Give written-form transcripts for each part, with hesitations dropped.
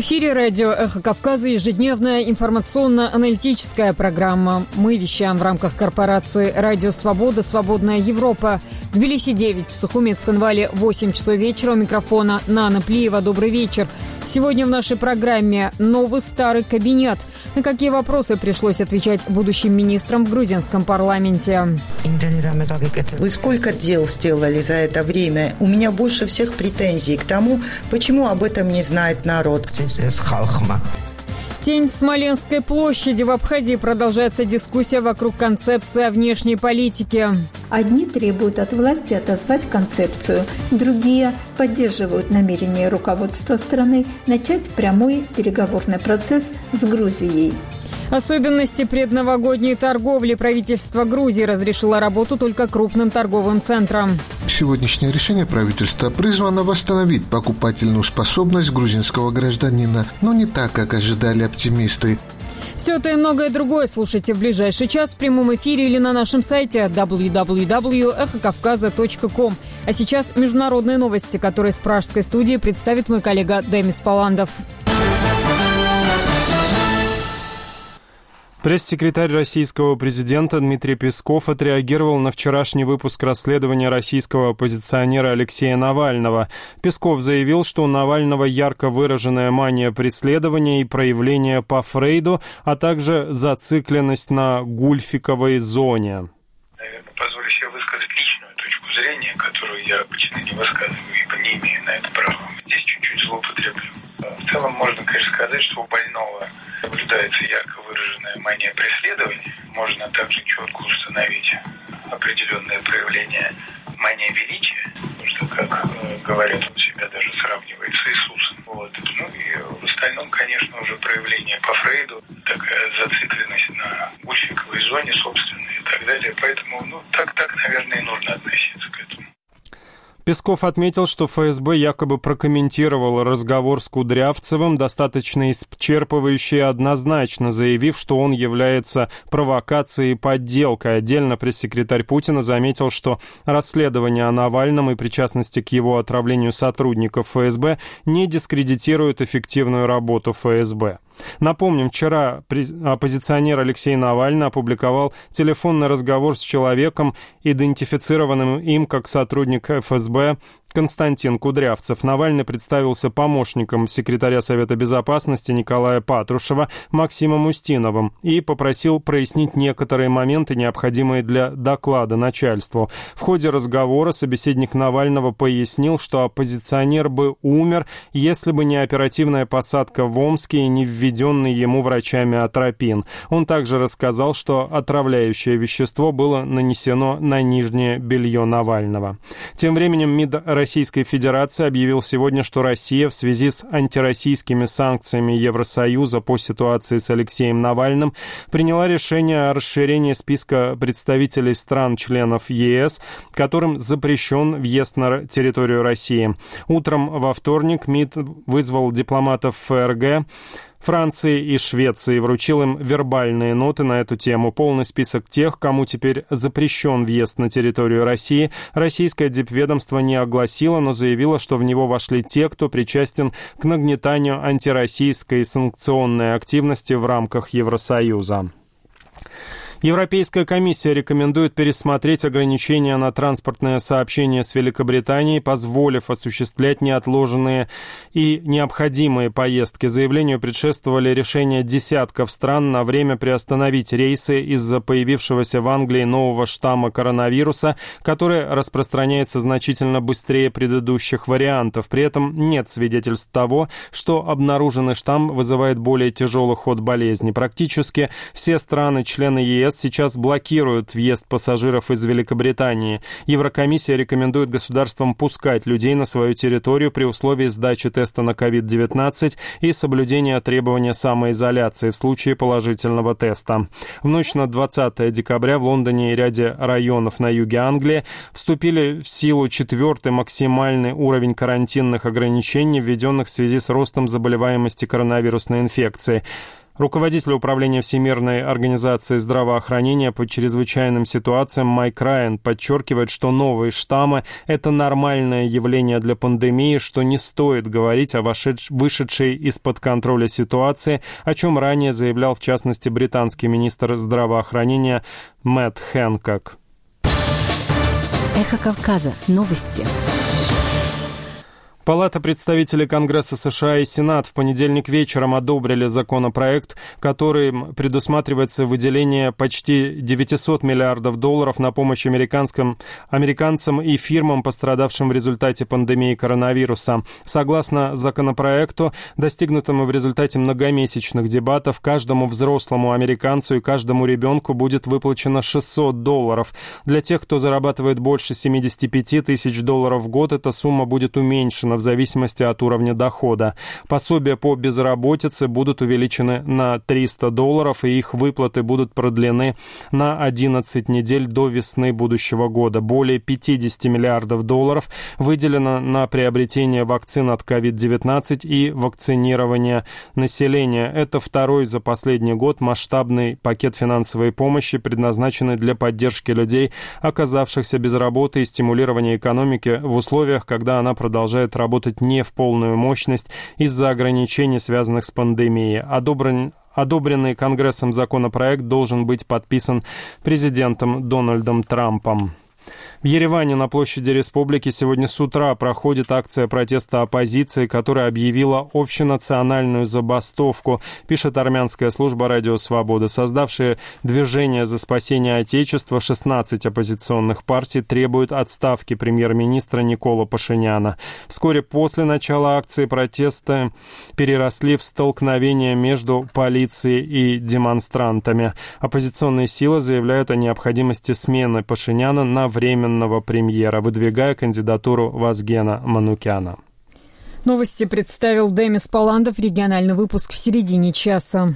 эфире радио «Эхо Кавказа» ежедневная информационно-аналитическая программа. Мы вещаем в рамках корпорации «Радио Свобода. Свободная Европа». В Тбилиси 9, в Сухуми, Цхинвале 8 часов вечера. У микрофона Нана Плиева. Добрый вечер. Сегодня в нашей программе новый старый кабинет. На какие вопросы пришлось отвечать будущим министрам в грузинском парламенте? Вы сколько дел сделали за это время? У меня больше всех претензий к тому, почему об этом не знает народ. Тень Смоленской площади. В Абхазии продолжается дискуссия вокруг концепции о внешней политике. Одни требуют от власти отозвать концепцию, другие поддерживают намерение руководства страны начать прямой переговорный процесс с Грузией. Особенности предновогодней торговли. Правительство Грузии разрешило работу только крупным торговым центрам. Сегодняшнее решение правительства призвано восстановить покупательную способность грузинского гражданина, но не так, как ожидали оптимисты. Все это и многое другое слушайте в ближайший час в прямом эфире или на нашем сайте www.эхокавказа.ком. А сейчас международные новости, которые с пражской студии представит мой коллега Демис Паландов. Пресс-секретарь российского президента Дмитрий Песков отреагировал на вчерашний выпуск расследования российского оппозиционера Алексея Навального. Песков заявил, что у Навального ярко выраженная мания преследования и проявления по Фрейду, а также зацикленность на гульфиковой зоне. Наверное, позволю себе высказать личную точку зрения, которую я обычно не высказываю, ибо не имею на это права. Здесь чуть-чуть злоупотреблю. В целом можно, конечно, сказать, что у больного наблюдается ярко выраженная мания преследования. Можно также четко установить определенное проявление мании величия, потому что, как говорят, он себя даже сравнивает с Иисусом. Ну и в остальном, конечно, уже проявление по Фрейду, такая зацикленность на гульфиковой зоне собственной и так далее. Поэтому, так, наверное, и нужно относиться к этому. Песков отметил, что ФСБ якобы прокомментировал разговор с Кудрявцевым, достаточно исчерпывающе и однозначно заявив, что он является провокацией и подделкой. Отдельно пресс-секретарь Путина заметил, что расследование о Навальном и причастности к его отравлению сотрудников ФСБ не дискредитирует эффективную работу ФСБ. Напомним, вчера оппозиционер Алексей Навальный опубликовал телефонный разговор с человеком, идентифицированным им как сотрудник ФСБ Константин Кудрявцев. Навальный представился помощником секретаря Совета Безопасности Николая Патрушева Максимом Устиновым и попросил прояснить некоторые моменты, необходимые для доклада начальству. В ходе разговора собеседник Навального пояснил, что оппозиционер бы умер, если бы не оперативная посадка в Омске и не введенный ему врачами атропин. Он также рассказал, что отравляющее вещество было нанесено на нижнее белье Навального. Тем временем МИД Российской Федерации объявил сегодня, что Россия в связи с антироссийскими санкциями Евросоюза по ситуации с Алексеем Навальным приняла решение о расширении списка представителей стран-членов ЕС, которым запрещен въезд на территорию России. Утром во вторник МИД вызвал дипломатов ФРГ, Франции и Швеции, вручил им вербальные ноты на эту тему. Полный список тех, кому теперь запрещен въезд на территорию России, российское дипведомство не огласило, но заявило, что в него вошли те, кто причастен к нагнетанию антироссийской санкционной активности в рамках Евросоюза. Европейская комиссия рекомендует пересмотреть ограничения на транспортное сообщение с Великобританией, позволив осуществлять неотложенные и необходимые поездки. Заявлению предшествовали решения десятков стран на время приостановить рейсы из-за появившегося в Англии нового штамма коронавируса, который распространяется значительно быстрее предыдущих вариантов. При этом нет свидетельств того, что обнаруженный штамм вызывает более тяжелый ход болезни. Практически все страны-члены ЕС сейчас блокируют въезд пассажиров из Великобритании. Еврокомиссия рекомендует государствам пускать людей на свою территорию при условии сдачи теста на COVID-19 и соблюдения требования самоизоляции в случае положительного теста. В ночь на 20 декабря в Лондоне и ряде районов на юге Англии вступили в силу 4-й максимальный уровень карантинных ограничений, введенных в связи с ростом заболеваемости коронавирусной инфекцией. Руководитель управления Всемирной организации здравоохранения по чрезвычайным ситуациям Майк Райан подчеркивает, что новые штаммы – это нормальное явление для пандемии, что не стоит говорить о вышедшей из-под контроля ситуации, о чем ранее заявлял, в частности, британский министр здравоохранения Мэтт Хэнкок. Эхо Кавказа. Новости. Палата представителей Конгресса США и Сенат в понедельник вечером одобрили законопроект, которым предусматривается выделение почти $900 миллиардов на помощь американцам и фирмам, пострадавшим в результате пандемии коронавируса. Согласно законопроекту, достигнутому в результате многомесячных дебатов, каждому взрослому американцу и каждому ребенку будет выплачено $600. Для тех, кто зарабатывает больше $75 тысяч в год, эта сумма будет уменьшена в зависимости от уровня дохода. Пособия по безработице будут увеличены на $300, и их выплаты будут продлены на 11 недель до весны будущего года. Более $50 миллиардов выделено на приобретение вакцин от COVID-19 и вакцинирование населения. Это второй за последний год масштабный пакет финансовой помощи, предназначенный для поддержки людей, оказавшихся без работы, и стимулирования экономики в условиях, когда она продолжает работать не в полную мощность из-за ограничений, связанных с пандемией. Одобренный Конгрессом законопроект должен быть подписан президентом Дональдом Трампом. В Ереване на площади Республики сегодня с утра проходит акция протеста оппозиции, которая объявила общенациональную забастовку, пишет армянская служба «Радио Свобода». Создавшие движение за спасение Отечества 16 оппозиционных партий требуют отставки премьер-министра Никола Пашиняна. Вскоре после начала акции протеста переросли в столкновения между полицией и демонстрантами. Оппозиционные силы заявляют о необходимости смены Пашиняна на временного премьера, выдвигая кандидатуру Вазгена Манукяна. Новости представил Демис Паландов. Региональный выпуск в середине часа.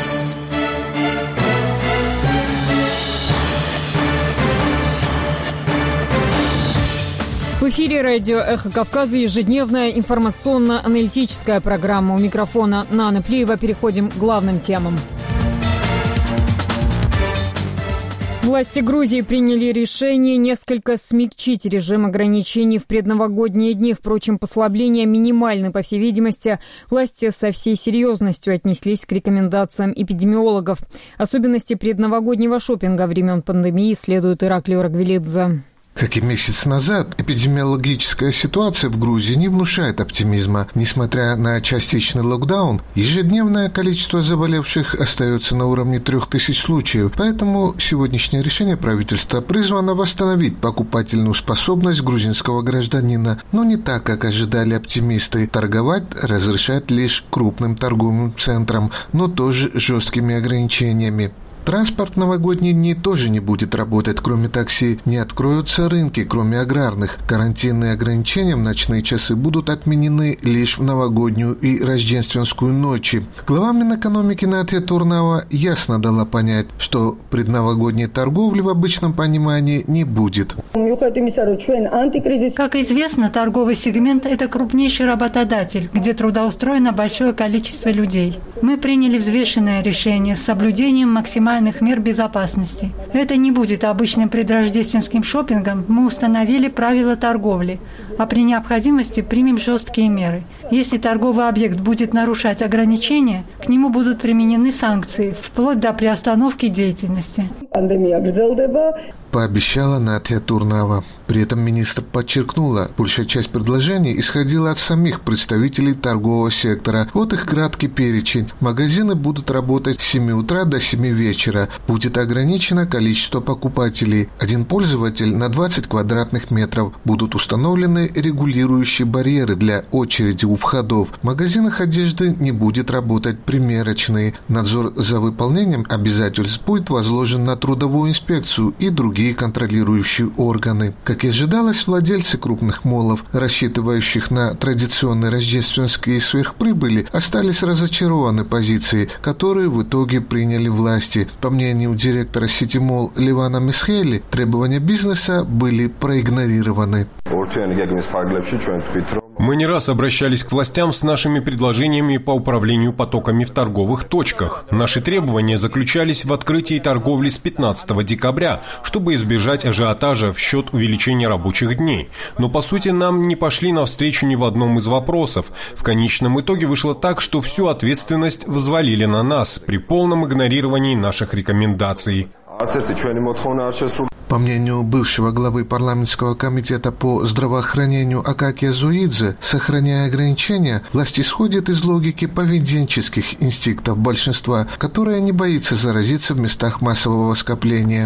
В эфире радио «Эхо Кавказа» ежедневная информационно-аналитическая программа. У микрофона Нана Плиева. Переходим к главным темам. Власти Грузии приняли решение несколько смягчить режим ограничений в предновогодние дни. Впрочем, послабления минимальны. По всей видимости, власти со всей серьезностью отнеслись к рекомендациям эпидемиологов. Особенности предновогоднего шопинга времен пандемии исследует Ираклий Рагвелидзе. Как и месяц назад, эпидемиологическая ситуация в Грузии не внушает оптимизма. Несмотря на частичный локдаун, ежедневное количество заболевших остается на уровне 3000 случаев. Поэтому сегодняшнее решение правительства призвано восстановить покупательную способность грузинского гражданина. Но не так, как ожидали оптимисты. Торговать разрешат лишь крупным торговым центрам, но тоже жесткими ограничениями. Транспорт в новогодние дни тоже не будет работать, кроме такси. Не откроются рынки, кроме аграрных. Карантинные ограничения в ночные часы будут отменены лишь в новогоднюю и рождественскую ночи. Глава Минэкономики Наталья Турнава ясно дала понять, что предновогодней торговли в обычном понимании не будет. Как известно, торговый сегмент – это крупнейший работодатель, где трудоустроено большое количество людей. Мы приняли взвешенное решение с соблюдением максимальных мер безопасности. Это не будет обычным предрождественским шопингом. Мы установили правила торговли, а при необходимости примем жесткие меры. Если торговый объект будет нарушать ограничения, к нему будут применены санкции, вплоть до приостановки деятельности. Пообещала Наталья Турнава. При этом министр подчеркнула, большая часть предложений исходила от самих представителей торгового сектора. Вот их краткий перечень. Магазины будут работать с 7 утра до 7 вечера. Будет ограничено количество покупателей. Один пользователь на 20 квадратных метров. Будут установлены регулирующие барьеры для очереди у входов. В магазинах одежды не будет работать примерочные. Надзор за выполнением обязательств будет возложен на трудовую инспекцию и другие контролирующие органы. Как и ожидалось, владельцы крупных моллов, рассчитывающих на традиционные рождественские сверхприбыли, остались разочарованы позицией, которые в итоге приняли власти. По мнению директора Ситимолл Ливана Месхели, требования бизнеса были проигнорированы. Мы не раз обращались к властям с нашими предложениями по управлению потоками в торговых точках. Наши требования заключались в открытии торговли с 15 декабря, чтобы избежать ажиотажа в счет увеличения рабочих дней. Но, по сути, нам не пошли навстречу ни в одном из вопросов. В конечном итоге вышло так, что всю ответственность взвалили на нас при полном игнорировании наших рекомендаций. По мнению бывшего главы парламентского комитета по здравоохранению Акакия Зуидзе, сохраняя ограничения, власть исходит из логики поведенческих инстинктов большинства, которое не боится заразиться в местах массового скопления.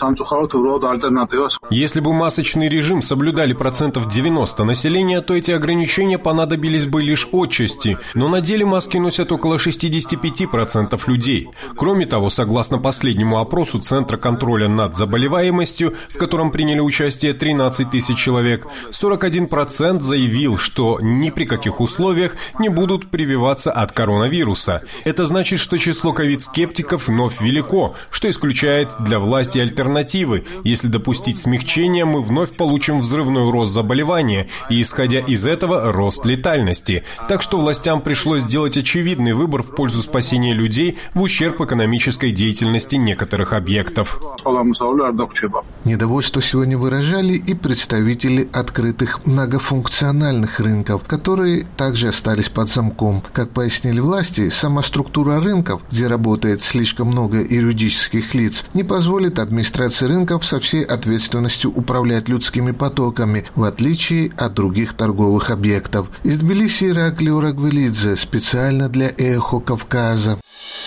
Если бы масочный режим соблюдали 90% населения, то эти ограничения понадобились бы лишь отчасти, но на деле маски носят около 65% людей. Кроме того, согласно последнему опросу Центра контроля над заболеваемостью, в котором приняли участие 13 тысяч человек, 41% заявил, что ни при каких условиях не будут прививаться от коронавируса. Это значит, что число ковид-скептиков вновь велико, что исключает для власти альтернативы. Если допустить смягчение, мы вновь получим взрывной рост заболевания и, исходя из этого, рост летальности. Так что властям пришлось сделать очевидный выбор в пользу спасения людей в ущерб экономической деятельности некоторых объектов. Недовольство сегодня выражали и представители открытых многофункциональных рынков, которые также остались под замком. Как пояснили власти, сама структура рынков, где работает слишком много юридических лиц, не позволит администрации рынков со всей ответственностью управлять людскими потоками, в отличие от других торговых объектов. Из Тбилиси Ираклий Урагвелидзе, специально для «Эхо Кавказа».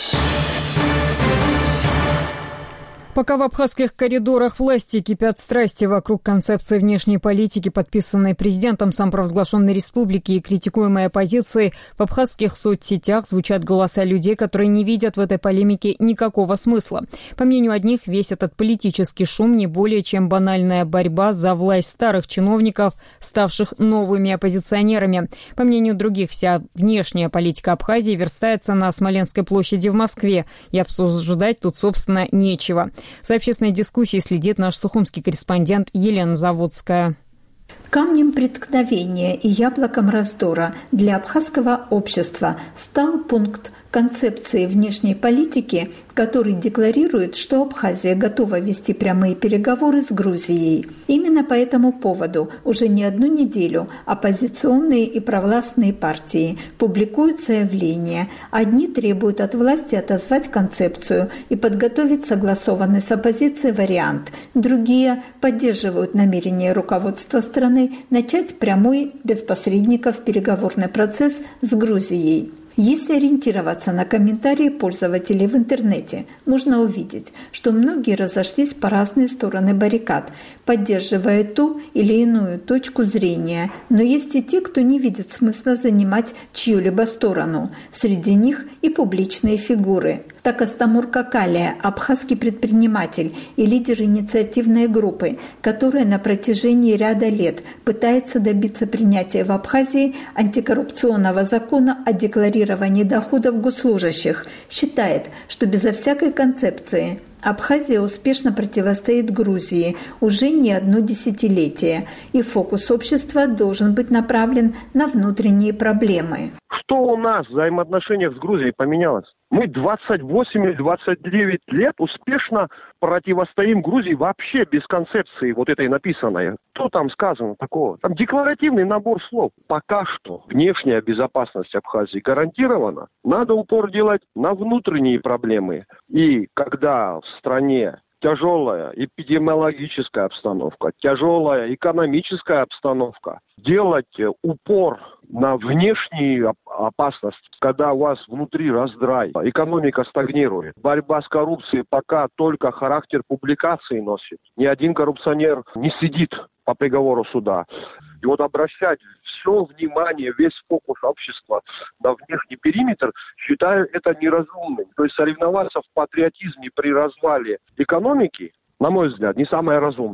Пока в абхазских коридорах власти кипят страсти вокруг концепции внешней политики, подписанной президентом самопровозглашенной республики и критикуемой оппозицией, в абхазских соцсетях звучат голоса людей, которые не видят в этой полемике никакого смысла. По мнению одних, весь этот политический шум не более чем банальная борьба за власть старых чиновников, ставших новыми оппозиционерами. По мнению других, вся внешняя политика Абхазии верстается на Смоленской площади в Москве, и обсуждать тут, собственно, нечего. За общественной дискуссией следит наш сухумский корреспондент Елена Заводская. Камнем преткновения и яблоком раздора для абхазского общества стал пункт концепции внешней политики, который декларирует, что Абхазия готова вести прямые переговоры с Грузией. Именно по этому поводу уже не одну неделю оппозиционные и провластные партии публикуют заявления. Одни требуют от власти отозвать концепцию и подготовить согласованный с оппозицией вариант. Другие поддерживают намерение руководства страны начать прямой, без посредников, переговорный процесс с Грузией. Если ориентироваться на комментарии пользователей в интернете, можно увидеть, что многие разошлись по разные стороны баррикад, поддерживая ту или иную точку зрения, но есть и те, кто не видит смысла занимать чью-либо сторону. Среди них и публичные фигуры. Так Астамур Какалия, абхазский предприниматель и лидер инициативной группы, которая на протяжении ряда лет пытается добиться принятия в Абхазии антикоррупционного закона о декларировании доходов госслужащих, считает, что безо всякой концепции Абхазия успешно противостоит Грузии уже не одно десятилетие, и фокус общества должен быть направлен на внутренние проблемы. Что у нас в взаимоотношениях с Грузией поменялось? Мы 28 или 29 лет успешно противостоим Грузии вообще без концепции вот этой написанной. Что там сказано такого? Там декларативный набор слов. Пока что внешняя безопасность Абхазии гарантирована. Надо упор делать на внутренние проблемы. И когда в стране тяжелая эпидемиологическая обстановка, тяжелая экономическая обстановка, делать упор на внешнюю опасность, когда у вас внутри раздрай, экономика стагнирует. Борьба с коррупцией пока только характер публикации носит. Ни один коррупционер не сидит по приговору суда. И вот обращать все внимание, весь фокус общества на внешний периметр, считаю это неразумным. То есть соревноваться в патриотизме при развале экономики, на мой взгляд, не самое разумное.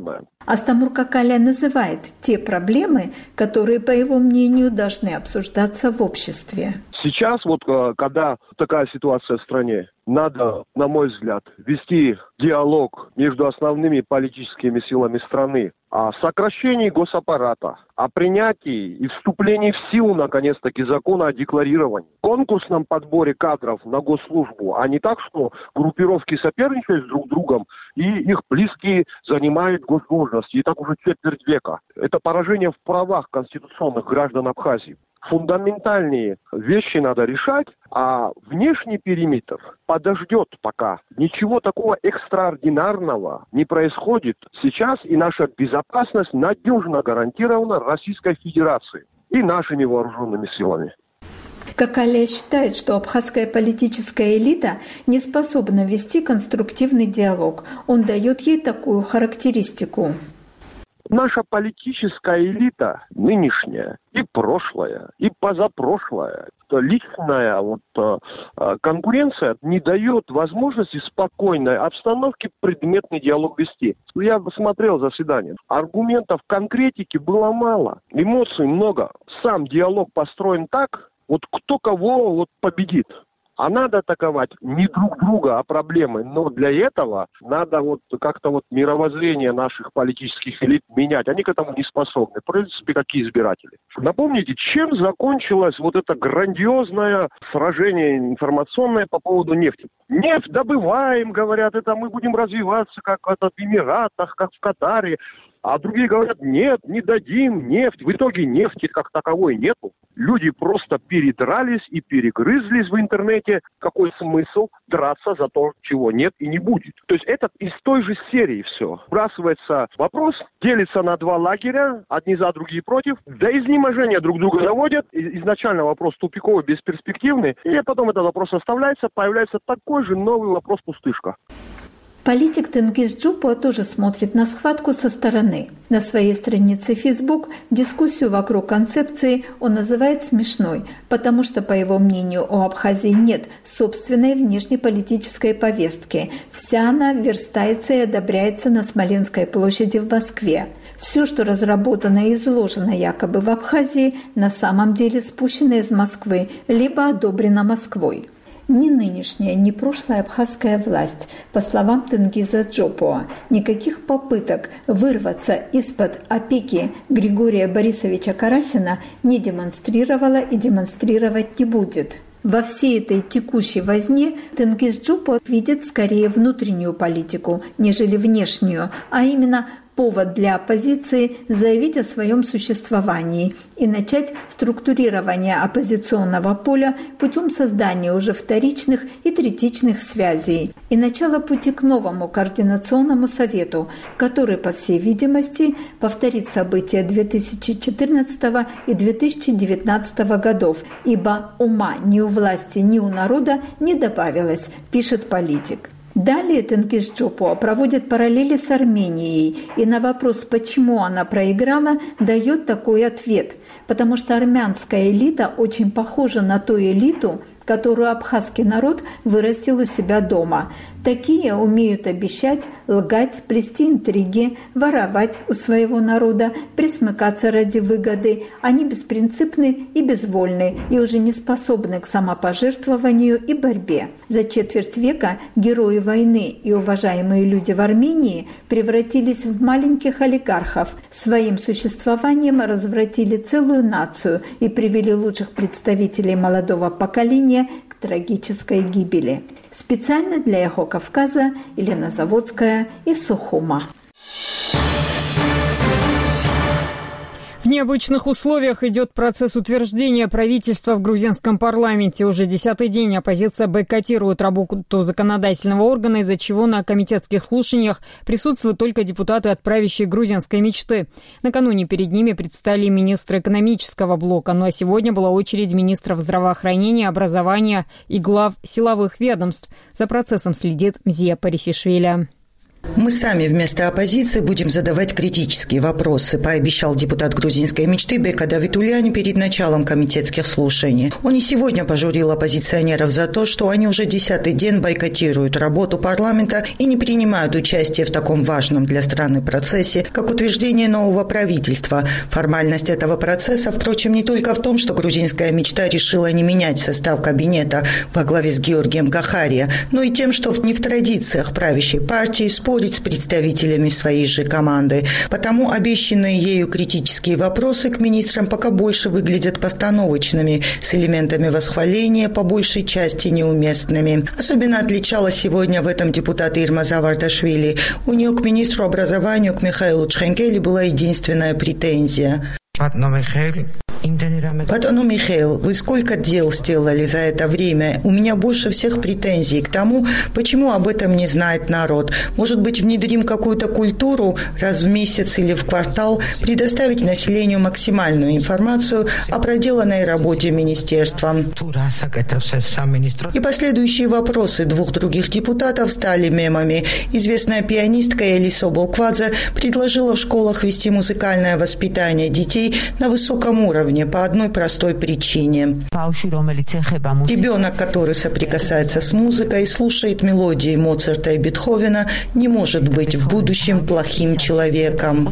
Астамур Какаля называет те проблемы, которые, по его мнению, должны обсуждаться в обществе. Сейчас, когда такая ситуация в стране, надо, на мой взгляд, вести диалог между основными политическими силами страны о сокращении госаппарата, о принятии и вступлении в силу, наконец-таки, закона о декларировании, конкурсном подборе кадров на госслужбу, а не так, что группировки соперничают друг с другом и их близкие занимают госдолжности. И так уже четверть века. Это поражение в правах конституционных граждан Абхазии. Фундаментальные вещи надо решать, а внешний периметр подождет пока. Ничего такого экстраординарного не происходит сейчас, и наша безопасность надежно гарантирована Российской Федерацией и нашими вооруженными силами. Какаля считает, что абхазская политическая элита не способна вести конструктивный диалог. Он дает ей такую характеристику. Наша политическая элита, нынешняя, и прошлая, и позапрошлая, личная конкуренция не дает возможности в спокойной обстановке предметный диалог вести. Я смотрел заседание. Аргументов конкретики было мало, эмоций много. Сам диалог построен так, кто кого победит. А надо атаковать не друг друга, а проблемы. Но для этого надо как-то мировоззрение наших политических элит менять. Они к этому не способны. В принципе, какие избиратели. Напомните, чем закончилось это грандиозное сражение информационное по поводу нефти? Нефть добываем, говорят, это мы будем развиваться, как в Эмиратах, как в Катаре. А другие говорят, нет, не дадим нефть. В итоге нефти как таковой нету. Люди просто передрались и перегрызлись в интернете. Какой смысл драться за то, чего нет и не будет? То есть это из той же серии все. Сбрасывается вопрос, делится на два лагеря, одни за, другие против. До изнеможения друг друга доводят. Изначально вопрос тупиковый, бесперспективный. И потом этот вопрос оставляется, появляется такой же новый вопрос-пустышка. Политик Тенгиз Джупуа тоже смотрит на схватку со стороны. На своей странице Facebook дискуссию вокруг концепции он называет смешной, потому что, по его мнению, у Абхазии нет собственной внешнеполитической повестки. Вся она верстается и одобряется на Смоленской площади в Москве. Все, что разработано и изложено якобы в Абхазии, на самом деле спущено из Москвы, либо одобрено Москвой. Ни нынешняя, ни прошлая абхазская власть, по словам Тенгиза Джупуа, никаких попыток вырваться из-под опеки Григория Борисовича Карасина не демонстрировала и демонстрировать не будет. Во всей этой текущей возне Тенгиз Джупуа видит скорее внутреннюю политику, нежели внешнюю, а именно повод для оппозиции заявить о своем существовании и начать структурирование оппозиционного поля путем создания уже вторичных и третичных связей и начало пути к новому координационному совету, который, по всей видимости, повторит события 2014 и 2019 годов, ибо ума ни у власти, ни у народа не добавилось, пишет политик. Далее Тенгиз Джупуа проводит параллели с Арменией и на вопрос, почему она проиграла, дает такой ответ. Потому что армянская элита очень похожа на ту элиту, которую абхазский народ вырастил у себя дома. Такие умеют обещать, лгать, плести интриги, воровать у своего народа, присмыкаться ради выгоды. Они беспринципны и безвольны, и уже не способны к самопожертвованию и борьбе. За четверть века герои войны и уважаемые люди в Армении превратились в маленьких олигархов. Своим существованием развратили целую нацию и привели лучших представителей молодого поколения к трагической гибели. Специально для «Эхо Кавказа» Елена Заводская из Сухума. В необычных условиях идет процесс утверждения правительства в грузинском парламенте. Уже 10-й день оппозиция бойкотирует работу законодательного органа, из-за чего на комитетских слушаниях присутствуют только депутаты от правящей грузинской мечты. Накануне перед ними предстали министры экономического блока, ну а сегодня была очередь министров здравоохранения, образования и глав силовых ведомств. За процессом следит Мзия Парисишвили. Мы сами вместо оппозиции будем задавать критические вопросы, пообещал депутат грузинской мечты Бека Давитулиани перед началом комитетских слушаний. Он и сегодня пожурил оппозиционеров за то, что они уже 10-й день бойкотируют работу парламента и не принимают участие в таком важном для страны процессе, как утверждение нового правительства. Формальность этого процесса, впрочем, не только в том, что грузинская мечта решила не менять состав кабинета во главе с Георгием Гахария, но и тем, что не в традициях правящей партии спорить с представителями своей же команды. Потому обещанные ею критические вопросы к министрам пока больше выглядят постановочными, с элементами восхваления по большей части неуместными. Особенно отличалась сегодня в этом депутат Ирма Завардашвили. У нее к министру образования, к Михаилу Чхенкели, была единственная претензия. Потом, Михаил, вы сколько дел сделали за это время? У меня больше всех претензий к тому, почему об этом не знает народ. Может быть, внедрим какую-то культуру раз в месяц или в квартал, предоставить населению максимальную информацию о проделанной работе министерства. И последующие вопросы двух других депутатов стали мемами. Известная пианистка Элисо Болквадзе предложила в школах вести музыкальное воспитание детей на высоком уровне по одной простой причине. Ребенок, который соприкасается с музыкой и слушает мелодии Моцарта и Бетховена, не может быть в будущем плохим человеком.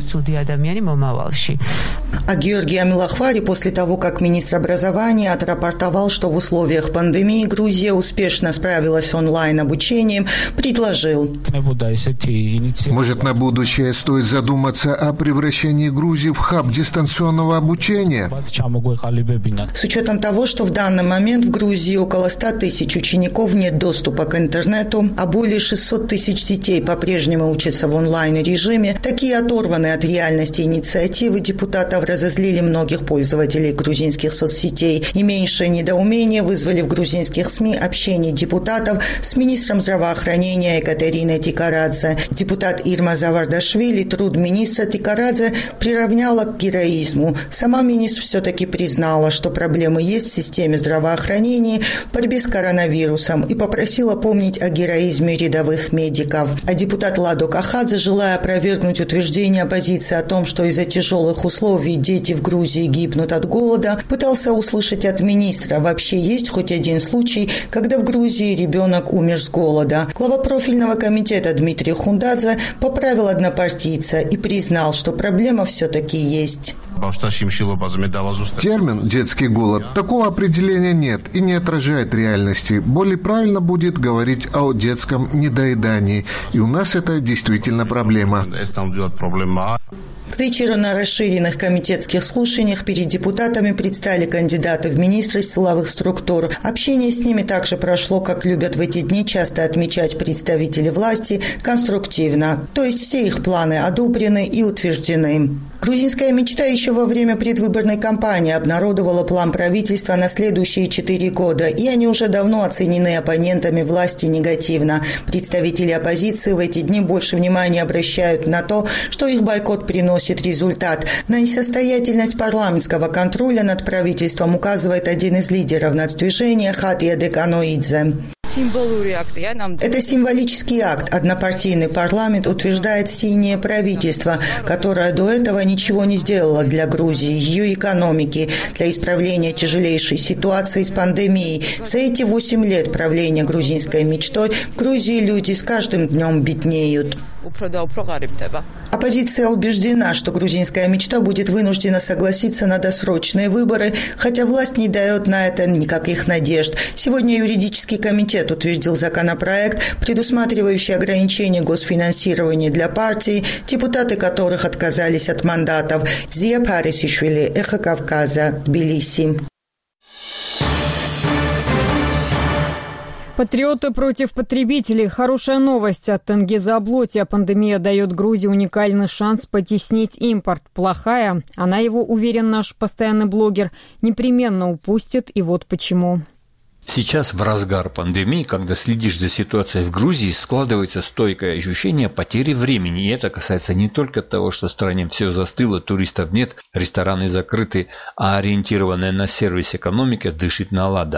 А Георгий Амилахвари после того, как министр образования отрапортовал, что в условиях пандемии Грузия успешно справилась с онлайн-обучением, предложил. Может, на будущее стоит задуматься о превращении Грузии в хаб дистанционного обучения? С учетом того, что в данный момент в Грузии около 100 тысяч учеников нет доступа к интернету, а более 600 тысяч детей по-прежнему учатся в онлайн-режиме, такие оторванные от реальности инициативы депутатов разозлили многих пользователей грузинских соцсетей. Не меньшее недоумение вызвали в грузинских СМИ общение депутатов с министром здравоохранения Екатериной Тикарадзе. Депутат Ирма Завардашвили труд министра Тикарадзе приравняла к героизму. Сама министр все-таки признала, что проблемы есть в системе здравоохранения в борьбе с коронавирусом и попросила помнить о героизме рядовых медиков. А депутат Ладо Кахадзе, желая опровергнуть утверждение оппозиции о том, что из-за тяжелых условий дети в Грузии гибнут от голода, пытался услышать от министра, вообще есть хоть один случай, когда в Грузии ребенок умер с голода. Глава профильного комитета Дмитрий Хундадзе поправил однопартийца и признал, что проблема все-таки есть. Термин «детский голод» такого определения нет и не отражает реальности. Более правильно будет говорить о детском недоедании. И у нас это действительно проблема. К вечеру на расширенных комитетских слушаниях перед депутатами предстали кандидаты в министры силовых структур. Общение с ними также прошло, как любят в эти дни часто отмечать представители власти, конструктивно. То есть все их планы одобрены и утверждены. Грузинская мечта еще во время предвыборной кампании обнародовала план правительства на следующие 4 года, и они уже давно оценены оппонентами власти негативно. Представители оппозиции в эти дни больше внимания обращают на то, что их бойкот приносит результат. На несостоятельность парламентского контроля над правительством указывает один из лидеров нацдвижения Хатия Деканоидзе. Это символический акт. Однопартийный парламент утверждает синее правительство, которое до этого ничего не сделало для Грузии, ее экономики, для исправления тяжелейшей ситуации с пандемией. За эти 8 лет правления грузинской мечтой в Грузии люди с каждым днем беднеют. Оппозиция убеждена, что грузинская мечта будет вынуждена согласиться на досрочные выборы, хотя власть не дает на это никаких надежд. Сегодня юридический комитет утвердил законопроект, предусматривающий ограничение госфинансирования для партий, депутаты которых отказались от мандатов. Зия Парисишвили, Эхо Кавказа, Тбилиси. Патриоты против потребителей. Хорошая новость от Тенгиза Аблотия. Пандемия дает Грузии уникальный шанс потеснить импорт. Плохая, она его, уверен наш постоянный блогер, непременно упустит, и вот почему. Сейчас, в разгар пандемии, когда следишь за ситуацией в Грузии, складывается стойкое ощущение потери времени. И это касается не только того, что в стране все застыло, туристов нет, рестораны закрыты, а ориентированная на сервис экономика дышит на ладан.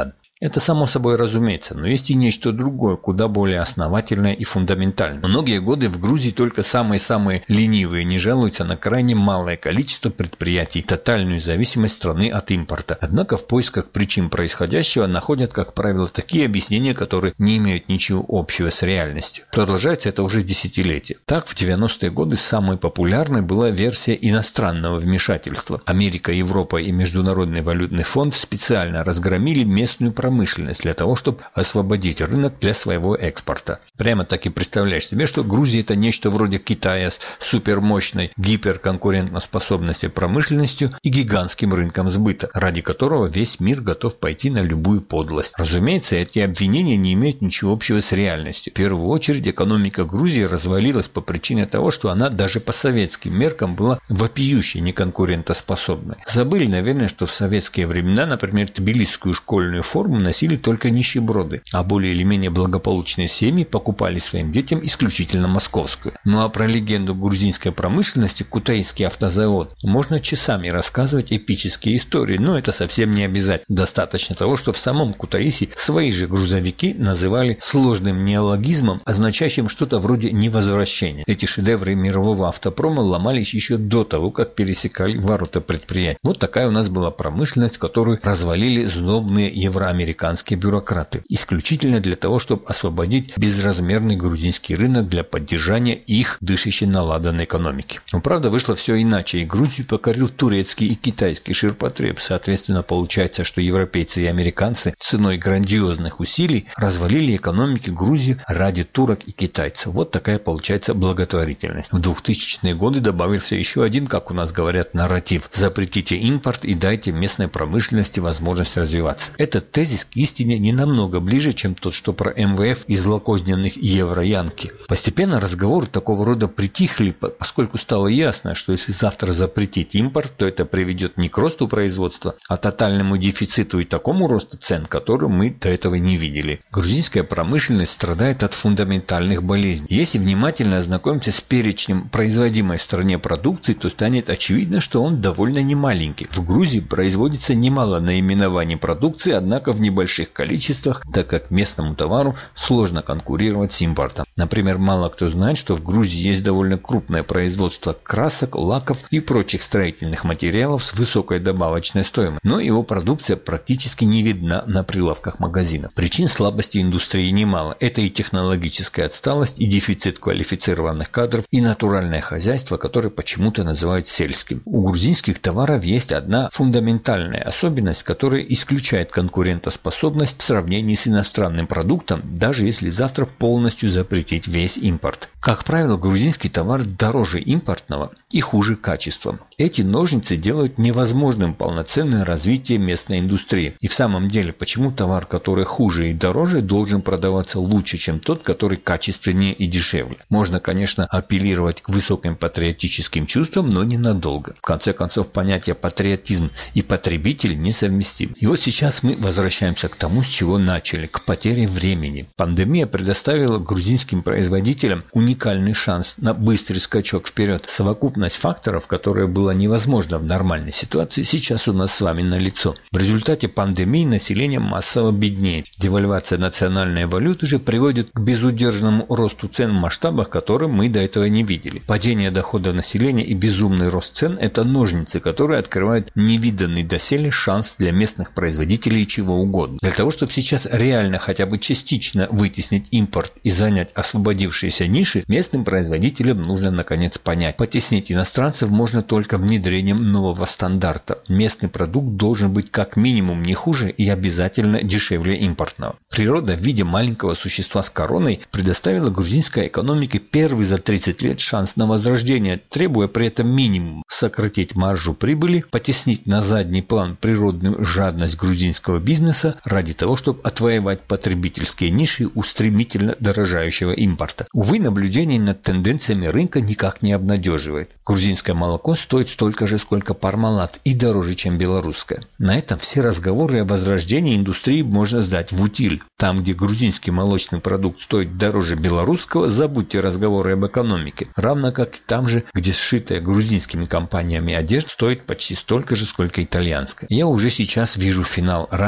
Это само собой разумеется, но есть и нечто другое, куда более основательное и фундаментальное. Многие годы в Грузии только самые-самые ленивые не жалуются на крайне малое количество предприятий, тотальную зависимость страны от импорта. Однако в поисках причин происходящего находят, как правило, такие объяснения, которые не имеют ничего общего с реальностью. Продолжается это уже десятилетия. Так, в 90-е годы самой популярной была версия иностранного вмешательства. Америка, Европа и Международный валютный фонд специально разгромили местную промышленность для того, чтобы освободить рынок для своего экспорта. Прямо так и представляешь себе, что Грузия — это нечто вроде Китая с супермощной гиперконкурентоспособностью промышленностью и гигантским рынком сбыта, ради которого весь мир готов пойти на любую подлость. Разумеется, эти обвинения не имеют ничего общего с реальностью. В первую очередь, экономика Грузии развалилась по причине того, что она даже по советским меркам была вопиюще неконкурентоспособной. Забыли, наверное, что в советские времена, например, тбилисскую школьную форму носили только нищеброды, а более или менее благополучные семьи покупали своим детям исключительно московскую. Ну а про легенду грузинской промышленности, Кутаисский автозавод, можно часами рассказывать эпические истории, но это совсем не обязательно. Достаточно того, что в самом Кутаиси свои же грузовики называли сложным неологизмом, означающим что-то вроде невозвращения. Эти шедевры мирового автопрома ломались еще до того, как пересекали ворота предприятий. Вот такая у нас была промышленность, которую развалили злобные евроамериканские бюрократы. Исключительно для того, чтобы освободить безразмерный грузинский рынок для поддержания их дышащей наладанной экономики. Но правда вышло все иначе, и Грузию покорил турецкий и китайский ширпотреб. Соответственно, получается, что европейцы и американцы ценой грандиозных усилий развалили экономики Грузии ради турок и китайцев. Вот такая получается благотворительность. В 2000-е годы добавился еще один, как у нас говорят, нарратив: запретите импорт и дайте местной промышленности возможность развиваться. Этот тезис к истине не намного ближе, чем тот, что про МВФ и злокозненных евроянки. Постепенно разговоры такого рода притихли, поскольку стало ясно, что если завтра запретить импорт, то это приведет не к росту производства, а тотальному дефициту и такому росту цен, который мы до этого не видели. Грузинская промышленность страдает от фундаментальных болезней. Если внимательно ознакомиться с перечнем производимой в стране продукции, то станет очевидно, что он довольно немаленький. В Грузии производится немало наименований продукции, однако в небольших количествах, так как местному товару сложно конкурировать с импортом. Например, мало кто знает, что в Грузии есть довольно крупное производство красок, лаков и прочих строительных материалов с высокой добавочной стоимостью, но его продукция практически не видна на прилавках магазинов. Причин слабости индустрии немало. Это и технологическая отсталость, и дефицит квалифицированных кадров, и натуральное хозяйство, которое почему-то называют сельским. У грузинских товаров есть одна фундаментальная особенность, которая исключает конкурентоспособность в сравнении с иностранным продуктом, даже если завтра полностью запретить весь импорт. Как правило, грузинский товар дороже импортного и хуже качеством. Эти ножницы делают невозможным полноценное развитие местной индустрии. И в самом деле, почему товар, который хуже и дороже, должен продаваться лучше, чем тот, который качественнее и дешевле? Можно, конечно, апеллировать к высоким патриотическим чувствам, но ненадолго. В конце концов, понятия патриотизм и потребитель несовместимы. И вот сейчас мы возвращаемся к тому, с чего начали, к потере времени. Пандемия предоставила грузинским производителям уникальный шанс на быстрый скачок вперед. Совокупность факторов, которая была невозможна в нормальной ситуации, сейчас у нас с вами налицо. В результате пандемии население массово беднеет. Девальвация национальной валюты же приводит к безудержному росту цен в масштабах, которые мы до этого не видели. Падение дохода населения и безумный рост цен – это ножницы, которые открывают невиданный доселе шанс для местных производителей чего угодно. Для того, чтобы сейчас реально хотя бы частично вытеснить импорт и занять освободившиеся ниши, местным производителям нужно наконец понять: потеснить иностранцев можно только внедрением нового стандарта. Местный продукт должен быть как минимум не хуже и обязательно дешевле импортного. Природа в виде маленького существа с короной предоставила грузинской экономике первый за 30 лет шанс на возрождение, требуя при этом минимум сократить маржу прибыли, потеснить на задний план природную жадность грузинского бизнеса ради того, чтобы отвоевать потребительские ниши у стремительно дорожающего импорта. Увы, наблюдение над тенденциями рынка никак не обнадеживает. Грузинское молоко стоит столько же, сколько Пармалат, и дороже, чем белорусское. На этом все разговоры о возрождении индустрии можно сдать в утиль. Там, где грузинский молочный продукт стоит дороже белорусского, забудьте разговоры об экономике. Равно как и там же, где сшитая грузинскими компаниями одежда стоит почти столько же, сколько итальянская. Я уже сейчас вижу финал. Рано или поздно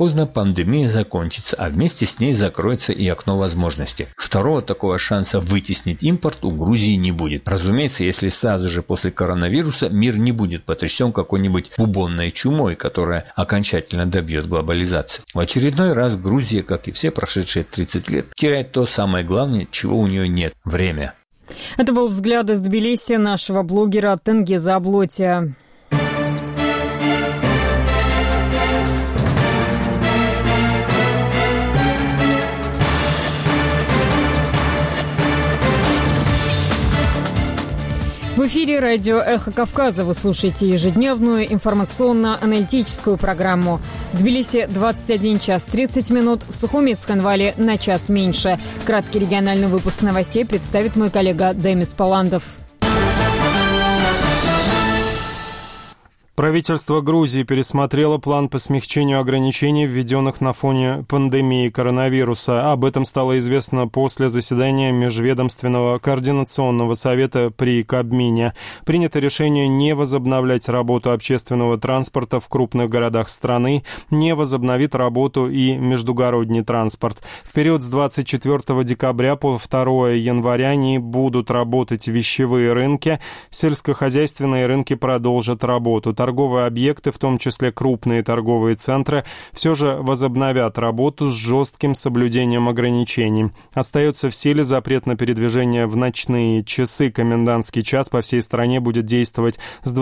поздно пандемия закончится, а вместе с ней закроется и окно возможностей. Второго такого шанса вытеснить импорт у Грузии не будет. Разумеется, если сразу же после коронавируса мир не будет потрясен какой-нибудь бубонной чумой, которая окончательно добьет глобализации. В очередной раз Грузия, как и все прошедшие 30 лет, теряет то самое главное, чего у нее нет – время. Это был взгляд из Тбилиси нашего блогера Тенгиза Аблотия. В эфире радио «Эхо Кавказа». Вы слушаете ежедневную информационно-аналитическую программу. В Тбилиси 21 час 30 минут, в Сухуми и Цхинвале на час меньше. Краткий региональный выпуск новостей представит мой коллега Демис Паландов. Правительство Грузии пересмотрело план по смягчению ограничений, введенных на фоне пандемии коронавируса. Об этом стало известно после заседания Межведомственного координационного совета при Кабмине. Принято решение не возобновлять работу общественного транспорта в крупных городах страны, не возобновит работу и междугородний транспорт. В период с 24 декабря по 2 января не будут работать вещевые рынки, сельскохозяйственные рынки продолжат работу. Торговые объекты, в том числе крупные торговые центры, все же возобновят работу с жестким соблюдением ограничений. Остается в силе запрет на передвижение в ночные часы. Комендантский час по всей стране будет действовать с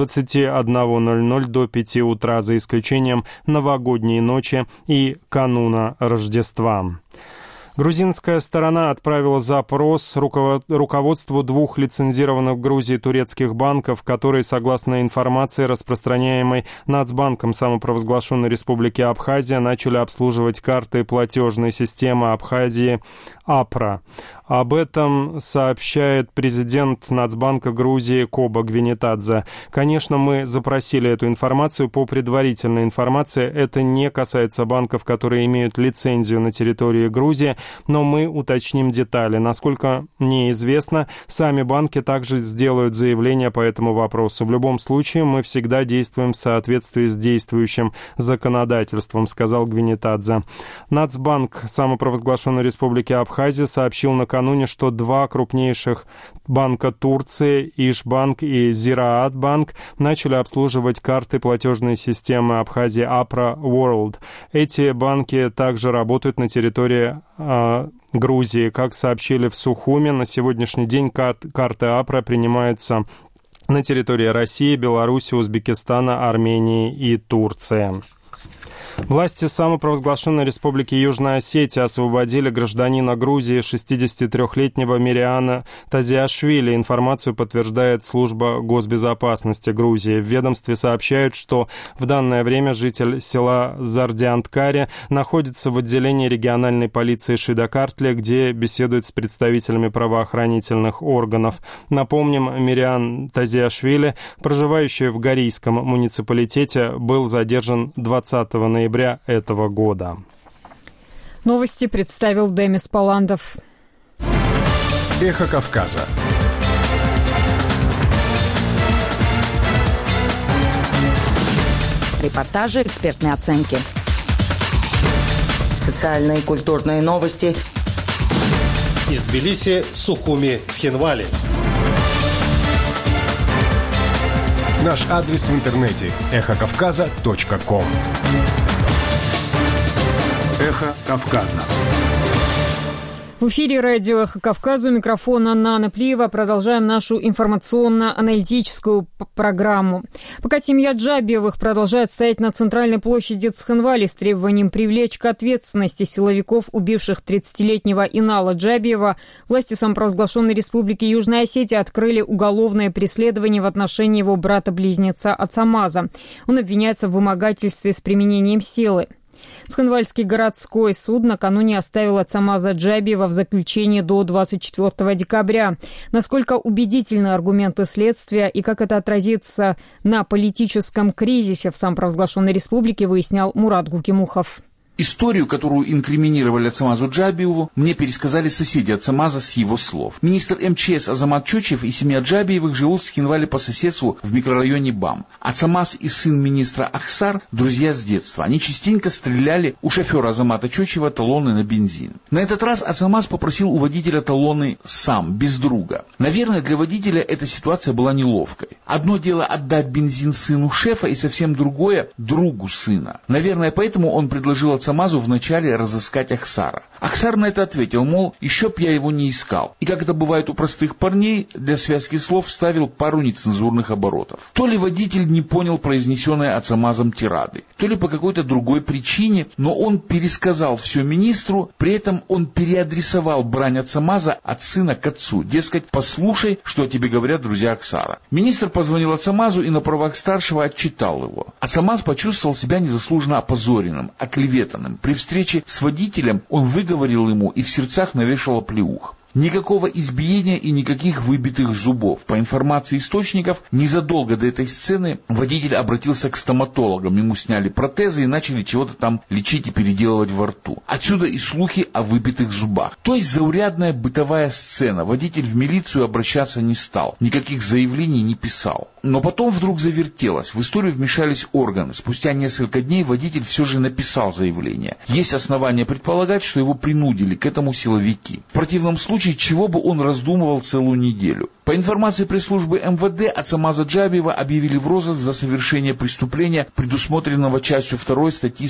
21:00 до 5 утра, за исключением новогодней ночи и кануна Рождества. Грузинская сторона отправила запрос руководству 2 лицензированных в Грузии турецких банков, которые, согласно информации, распространяемой Нацбанком самопровозглашенной Республики Абхазия, начали обслуживать карты платежной системы Абхазии АПРА. Об этом сообщает президент Нацбанка Грузии Коба Гвинетадзе. Конечно, мы запросили эту информацию по предварительной информации. Это не касается банков, которые имеют лицензию на территории Грузии, но мы уточним детали. Насколько мне известно, сами банки также сделают заявление по этому вопросу. В любом случае, мы всегда действуем в соответствии с действующим законодательством, сказал Гвинетадзе. Нацбанк самопровозглашенной Республики Абхазия сообщил накануне, что 2 крупнейших банка Турции, Ишбанк и Зираат-банк, начали обслуживать карты платежной системы Абхазии АПРА World. Эти банки также работают на территории Грузии. Как сообщили в Сухуми, на сегодняшний день карты АПРА принимаются на территории России, Беларуси, Узбекистана, Армении и Турции. Власти самопровозглашенной Республики Южная Осетия освободили гражданина Грузии 63-летнего Мириана Тазиашвили. Информацию подтверждает служба госбезопасности Грузии. В ведомстве сообщают, что в данное время житель села Зардианткари находится в отделении региональной полиции Шидакартле, где беседует с представителями правоохранительных органов. Напомним, Мириан Тазиашвили, проживающий в Горийском муниципалитете, был задержан 20 ноября этого года. Новости представил Демис Паландов. Эхо Кавказа. Репортажи, экспертные оценки. Социальные и культурные новости. Из Тбилиси, Сухуми, Цхинвали. Наш адрес в интернете – эхокавказа.ком. Эхо Кавказа. В эфире радио «Эхо Кавказа», у микрофона Нана Плиева. Продолжаем нашу информационно-аналитическую программу. Пока семья Джабиевых продолжает стоять на центральной площади Цхинвали с требованием привлечь к ответственности силовиков, убивших 30-летнего Инала Джабиева, власти самопровозглашенной Республики Южная Осетия открыли уголовное преследование в отношении его брата-близнеца Ацамаза. Он обвиняется в вымогательстве с применением силы. Цхинвальский городской суд накануне оставил Ацамаза Джабиева в заключении до 24 декабря. Насколько убедительны аргументы следствия и как это отразится на политическом кризисе в самопровозглашенной республике, выяснял Мурат Гукимухов. Историю, которую инкриминировали Ацамазу Джабиеву, мне пересказали соседи Ацамаза с его слов. Министр МЧС Азамат Чочев и семья Джабиевых живут в Цхинвале по соседству в микрорайоне БАМ. Ацамаз и сын министра Ахсар – друзья с детства. Они частенько стреляли у шофера Азамата Чочева талоны на бензин. На этот раз Ацамаз попросил у водителя талоны сам, без друга. Наверное, для водителя эта ситуация была неловкой. Одно дело отдать бензин сыну шефа и совсем другое – другу сына. Наверное, поэтому он предложил Ацамазу вначале разыскать Ахсара. Ахсар на это ответил, мол, еще б я его не искал. И как это бывает у простых парней, для связки слов вставил пару нецензурных оборотов. То ли водитель не понял произнесенные Ацамазом тирады, то ли по какой-то другой причине, но он пересказал все министру, при этом он переадресовал брань Ацамаза от сына к отцу. Дескать, послушай, что тебе говорят друзья Ахсара. Министр позвонил Ацамазу и на правах старшего отчитал его. Ацамаз почувствовал себя незаслуженно опозоренным, оклеветанным. При встрече с водителем он выговорил ему и в сердцах навешал оплеух. Никакого избиения и никаких выбитых зубов. По информации источников, незадолго до этой сцены водитель обратился к стоматологам. Ему сняли протезы и начали чего-то там лечить и переделывать во рту. Отсюда и слухи о выбитых зубах. То есть заурядная бытовая сцена. Водитель в милицию обращаться не стал. Никаких заявлений не писал. Но потом вдруг завертелось. В историю вмешались органы. Спустя несколько дней водитель все же написал заявление. Есть основания предполагать, что его принудили к этому силовики. В противном случае, чего бы он раздумывал целую неделю. По информации пресс-службы МВД, Ацамаза Джабиева объявили в розыск за совершение преступления, предусмотренного частью 2 статьи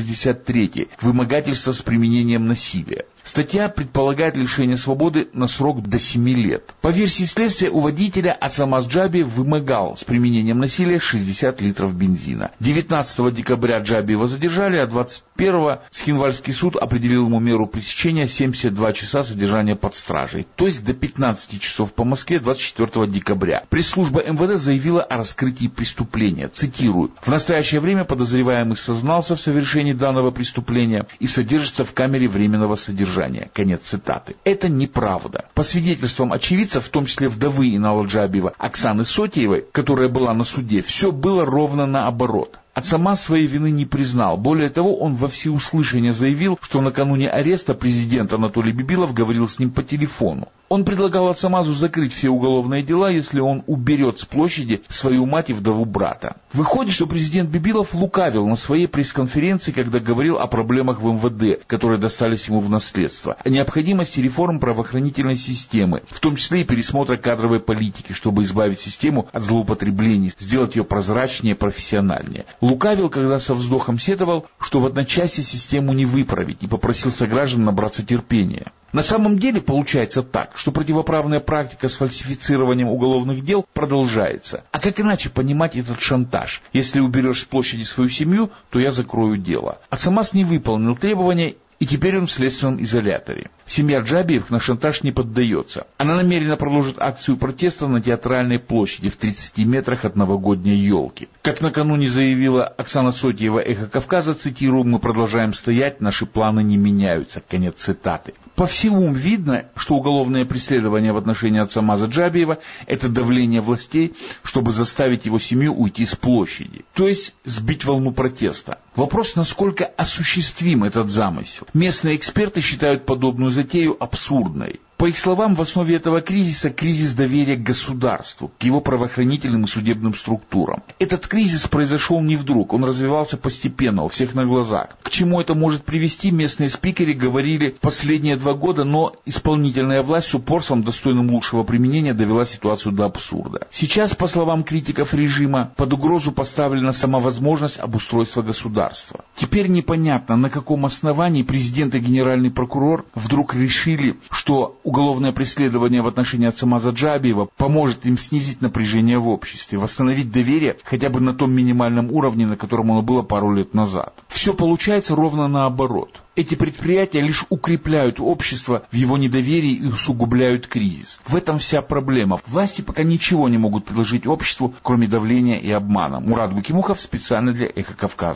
163 «Вымогательство с применением насилия». Статья предполагает лишение свободы на срок до 7 лет. По версии следствия, у водителя Ацамаз Джабиев вымогал с применением насилия 60 литров бензина. 19 декабря Джабиева задержали, а 21-го Цхинвальский суд определил ему меру пресечения 72 часа содержания под стражей, то есть до 15 часов по Москве 24 декабря. Пресс-служба МВД заявила о раскрытии преступления. Цитирую. «В настоящее время подозреваемый сознался в совершении данного преступления и содержится в камере временного содержания». Конец цитаты. Это неправда. По свидетельствам очевидцев, в том числе вдовы Инала Джабиева Оксаны Сотиевой, которая была на суде, все было ровно наоборот. Ацамаз своей вины не признал. Более того, он во всеуслышание заявил, что накануне ареста президент Анатолий Бибилов говорил с ним по телефону. Он предлагал Ацамазу закрыть все уголовные дела, если он уберет с площади свою мать и вдову брата. Выходит, что президент Бибилов лукавил на своей пресс-конференции, когда говорил о проблемах в МВД, которые достались ему в наследство, о необходимости реформ правоохранительной системы, в том числе и пересмотра кадровой политики, чтобы избавить систему от злоупотреблений, сделать ее прозрачнее, профессиональнее. Лукавил, когда со вздохом сетовал, что в одночасье систему не выправить, и попросил сограждан набраться терпения. На самом деле получается так, что противоправная практика с фальсифицированием уголовных дел продолжается. А как иначе понимать этот шантаж? Если уберешь с площади свою семью, то я закрою дело. Ацамаз не выполнил требования, и теперь он в следственном изоляторе. Семья Джабиевых на шантаж не поддается. Она намеренно продолжит акцию протеста на Театральной площади в 30 метрах от новогодней елки. Как накануне заявила Оксана Сотиева «Эхо Кавказа», цитирую, «Мы продолжаем стоять, наши планы не меняются». Конец цитаты. По всему видно, что уголовное преследование в отношении Ацамаза Джабиева – это давление властей, чтобы заставить его семью уйти с площади. То есть сбить волну протеста. Вопрос, насколько осуществим этот замысел. Местные эксперты считают подобную затею абсурдной. По их словам, в основе этого кризиса кризис доверия к государству, к его правоохранительным и судебным структурам. Этот кризис произошел не вдруг, он развивался постепенно, у всех на глазах. К чему это может привести, местные спикеры говорили последние 2 года, но исполнительная власть с упорством, достойным лучшего применения, довела ситуацию до абсурда. Сейчас, по словам критиков режима, под угрозу поставлена сама возможность обустройства государства. Теперь непонятно, на каком основании президент и генеральный прокурор вдруг решили, что уголовное преследование в отношении Ацамаза Джабиева поможет им снизить напряжение в обществе, восстановить доверие хотя бы на том минимальном уровне, на котором оно было пару лет назад. Все получается ровно наоборот. Эти предприятия лишь укрепляют общество в его недоверии и усугубляют кризис. В этом вся проблема. Власти пока ничего не могут предложить обществу, кроме давления и обмана. Мурат Гукимухов специально для «Эхо Кавказа».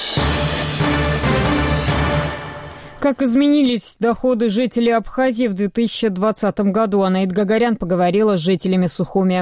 Как изменились доходы жителей Абхазии в 2020 году? Анаит Гагарян поговорила с жителями Сухуми.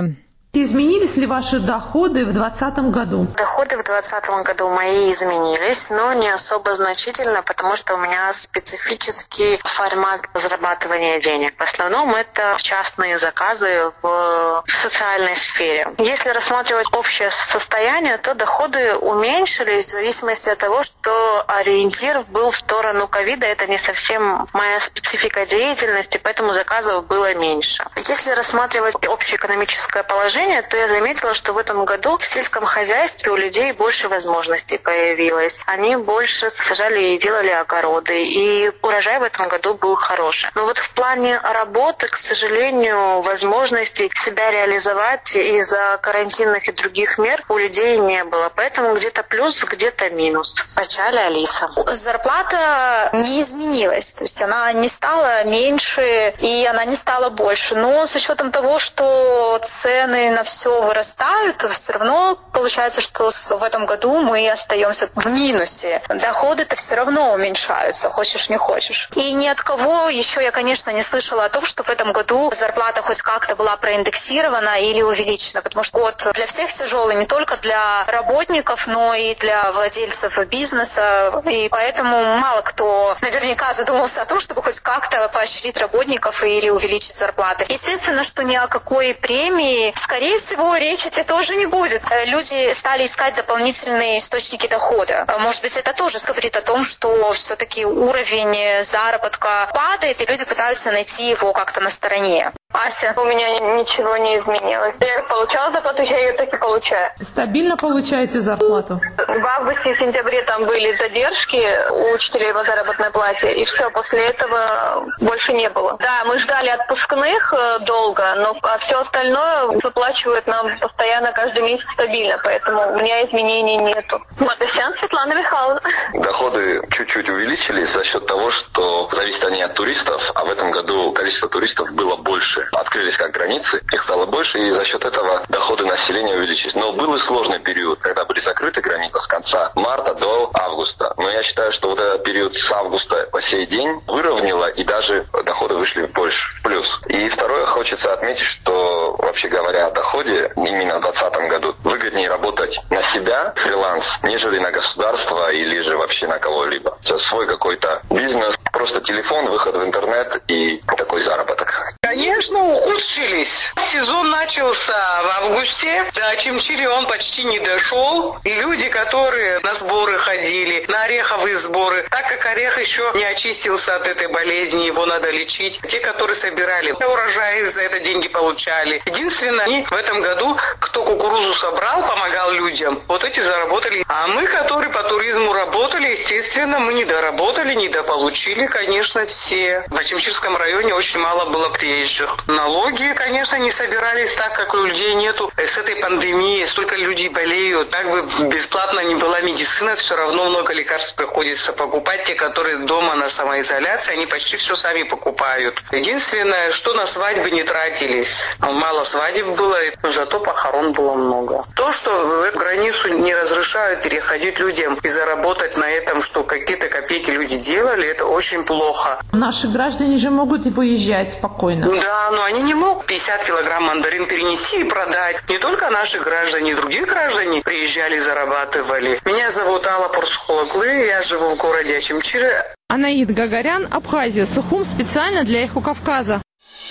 Изменились ли ваши доходы в 2020 году? Доходы в 2020 году мои изменились, но не особо значительно, потому что у меня специфический формат зарабатывания денег. В основном это частные заказы в социальной сфере. Если рассматривать общее состояние, то доходы уменьшились в зависимости от того, что ориентир был в сторону ковида. Это не совсем моя специфика деятельности, поэтому заказов было меньше. Если рассматривать общеэкономическое положение, то я заметила, что в этом году в сельском хозяйстве у людей больше возможностей появилось. Они больше сажали и делали огороды, и урожай в этом году был хороший. Но вот в плане работы, к сожалению, возможностей себя реализовать из-за карантинных и других мер у людей не было. Поэтому где-то плюс, где-то минус. Вначале Алиса. Зарплата не изменилась, то есть она не стала меньше и она не стала больше. Но с учетом того, что цены на все вырастают, все равно получается, что в этом году мы остаемся в минусе. Доходы-то все равно уменьшаются, хочешь не хочешь. И ни от кого еще я, конечно, не слышала о том, что в этом году зарплата хоть как-то была проиндексирована или увеличена, потому что год для всех тяжелый, не только для работников, но и для владельцев бизнеса. И поэтому мало кто наверняка задумался о том, чтобы хоть как-то поощрить работников или увеличить зарплаты. Естественно, что ни о какой премии, скорее всего, речи тоже не будет. Люди стали искать дополнительные источники дохода. Может быть, это тоже говорит о том, что все-таки уровень заработка падает, и люди пытаются найти его как-то на стороне. Ася, у меня ничего не изменилось. Я получала зарплату, я ее так и получаю. Стабильно получаете зарплату? В августе и сентябре там были задержки у учителей по заработной плате, и все, после этого больше не было. Да, мы ждали отпускных долго, но все остальное выплачивают нам постоянно каждый месяц стабильно, поэтому у меня изменений нету. Матасян Светлана Михайловна. Доходы чуть-чуть увеличились за счет того, что зависят они от туристов, а в этом году количество туристов было больше. Открылись как границы, их стало больше, и за счет этого доходы населения увеличились. Но был и сложный период, когда были закрыты границы с конца марта до августа. Но я считаю, что вот этот период с августа по сей день выровняло, и даже доходы вышли больше в плюс. И второе, хочется отметить, что, вообще говоря о доходе, именно в 2020 году выгоднее работать на себя, фриланс, нежели на государство или же вообще на кого-либо. Свой какой-то бизнес, просто телефон, выход в интернет и такой заработок. Конечно, ухудшились. Сезон начался в августе, до Очимчири он почти не дошел. И люди, которые на сборы ходили, на ореховые сборы, так как орех еще не очистился от этой болезни, его надо лечить. Те, которые собирали урожаи, за это деньги получали. Единственное, они в этом году, кто кукурузу собрал, помогал людям, вот эти заработали. А мы, которые по туризму работали, естественно, мы недоработали, недополучили, конечно, все. В Очимчирском районе очень мало было приезжих. Налоги, конечно, не собирались так, как у людей нету. С этой пандемией столько людей болеют. Как бы бесплатно не была медицина, все равно много лекарств приходится покупать. Те, которые дома на самоизоляции, они почти все сами покупают. Единственное, что на свадьбы не тратились. Мало свадеб было, зато похорон было много. То, что в эту границу не разрешают переходить людям и заработать на этом, что какие-то копейки люди делали, это очень плохо. Наши граждане же могут выезжать спокойно. Да, но они не могут 50 килограмм мандарин перенести и продать. Не только наши граждане, и другие граждане приезжали, зарабатывали. Меня зовут Алла Порсхоглы, я живу в городе Очимчири. Анаид Гагарян, Абхазия, Сухум, специально для «Эхо Кавказа».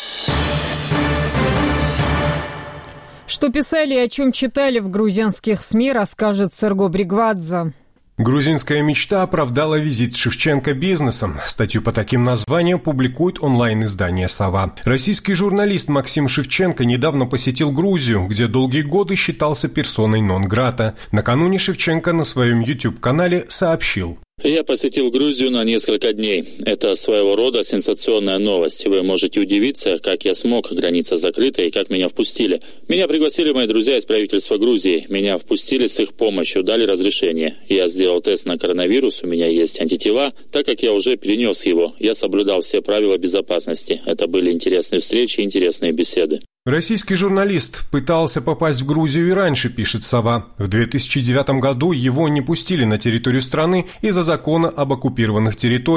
Что писали и о чем читали в грузинских СМИ, расскажет Серго Бригвадзе. Грузинская мечта оправдала визит Шевченко бизнесом. Статью по таким названиям публикует онлайн-издание «Сова». Российский журналист Максим Шевченко недавно посетил Грузию, где долгие годы считался персоной нон-грата. Накануне Шевченко на своем YouTube-канале сообщил: Я посетил Грузию на несколько дней. Это своего рода сенсационная новость. Вы можете удивиться, как я смог, граница закрыта, и как меня впустили. Меня пригласили мои друзья из правительства Грузии. Меня впустили с их помощью, дали разрешение. Я сделал тест на коронавирус, у меня есть антитела. Так как я уже перенес его, я соблюдал все правила безопасности. Это были интересные встречи, интересные беседы. Российский журналист пытался попасть в Грузию и раньше, пишет «Сова». В 2009 году его не пустили на территорию страны из-за закона об оккупированных территориях.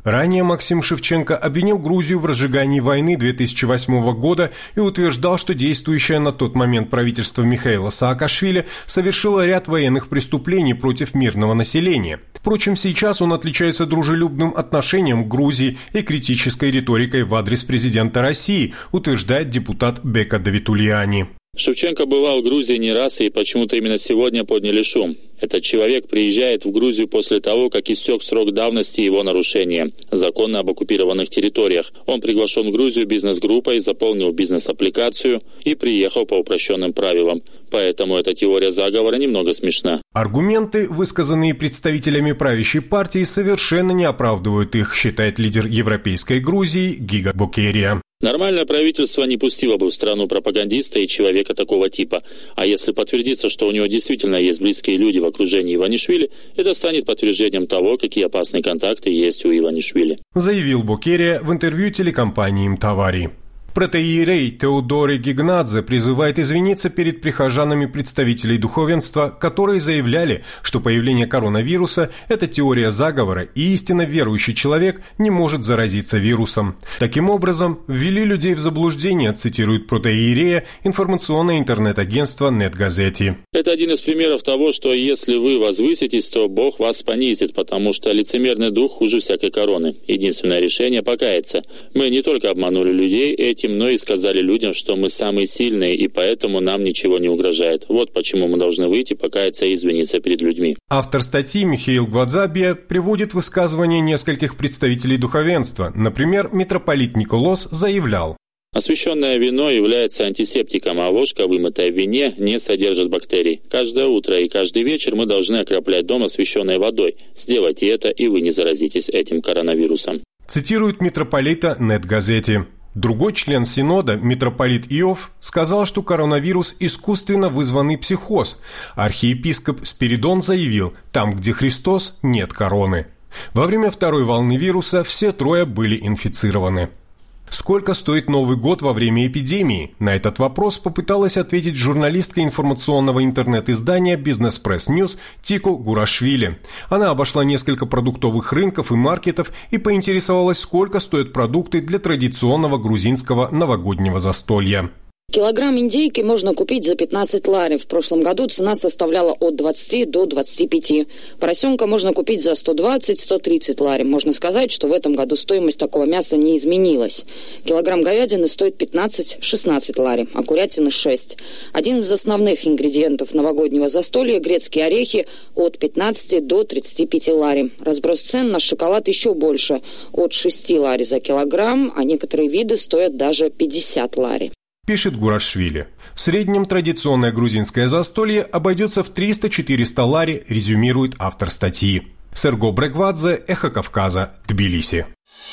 Ранее Максим Шевченко обвинил Грузию в разжигании войны 2008 года и утверждал, что действующее на тот момент правительство Михаила Саакашвили совершило ряд военных преступлений против мирного населения. Впрочем, сейчас он отличается дружелюбным отношением к Грузии и критической риторикой в адрес президента России, утверждает депутат Бека Давитулиани. Шевченко бывал в Грузии не раз, и почему-то именно сегодня подняли шум. Этот человек приезжает в Грузию после того, как истек срок давности его нарушения закона об оккупированных территориях. Он приглашен в Грузию бизнес-группой, заполнил бизнес-аппликацию и приехал по упрощенным правилам. Поэтому эта теория заговора немного смешна. Аргументы, высказанные представителями правящей партии, совершенно не оправдывают их, считает лидер Европейской Грузии Гига Бокерия. Нормальное правительство не пустило бы в страну пропагандиста и человека такого типа. А если подтвердится, что у него действительно есть близкие люди в окружении Иванишвили, это станет подтверждением того, какие опасные контакты есть у Иванишвили. Заявил Бокерия в интервью телекомпании «Мтавари». Протоиерей Теодорий Гигнадзе призывает извиниться перед прихожанами представителей духовенства, которые заявляли, что появление коронавируса – это теория заговора, и истинно верующий человек не может заразиться вирусом. Таким образом, ввели людей в заблуждение, цитирует протоиерея информационное интернет-агентство NetGazeti. Это один из примеров того, что если вы возвыситесь, то Бог вас понизит, потому что лицемерный дух хуже всякой короны. Единственное решение – покаяться. Мы не только обманули людей этим, но и сказали людям, что мы самые сильные, и поэтому нам ничего не угрожает. Вот почему мы должны выйти, покаяться и извиниться перед людьми. Автор статьи Михаил Гвадзабия приводит высказывания нескольких представителей духовенства. Например, митрополит Николос заявлял: освященное вино является антисептиком, а ложка, вымытая в вине, не содержит бактерий. Каждое утро и каждый вечер мы должны окроплять дом освященной водой. Сделайте это, и вы не заразитесь этим коронавирусом. Цитирует митрополита NetGazeti. Другой член Синода, митрополит Иов, сказал, что коронавирус – искусственно вызванный психоз. Архиепископ Спиридон заявил: там, где Христос, нет короны. Во время второй волны вируса все трое были инфицированы. Сколько стоит Новый год во время эпидемии? На этот вопрос попыталась ответить журналистка информационного интернет-издания «Бизнес Пресс Ньюс» Тико Гурашвили. Она обошла несколько продуктовых рынков и маркетов и поинтересовалась, сколько стоят продукты для традиционного грузинского новогоднего застолья. Килограмм индейки можно купить за 15 лари. В прошлом году цена составляла от 20 до 25. Поросенка можно купить за 120-130 лари. Можно сказать, что в этом году стоимость такого мяса не изменилась. Килограмм говядины стоит 15-16 лари, а курятины 6. Один из основных ингредиентов новогоднего застолья – грецкие орехи от 15 до 35 лари. Разброс цен на шоколад еще больше – от 6 лари за килограмм, а некоторые виды стоят даже 50 лари. Пишет Гурашвили. В среднем традиционное грузинское застолье обойдется в 300-400 лари, резюмирует автор статьи. Серго Брегвадзе, Эхо Кавказа, Тбилиси.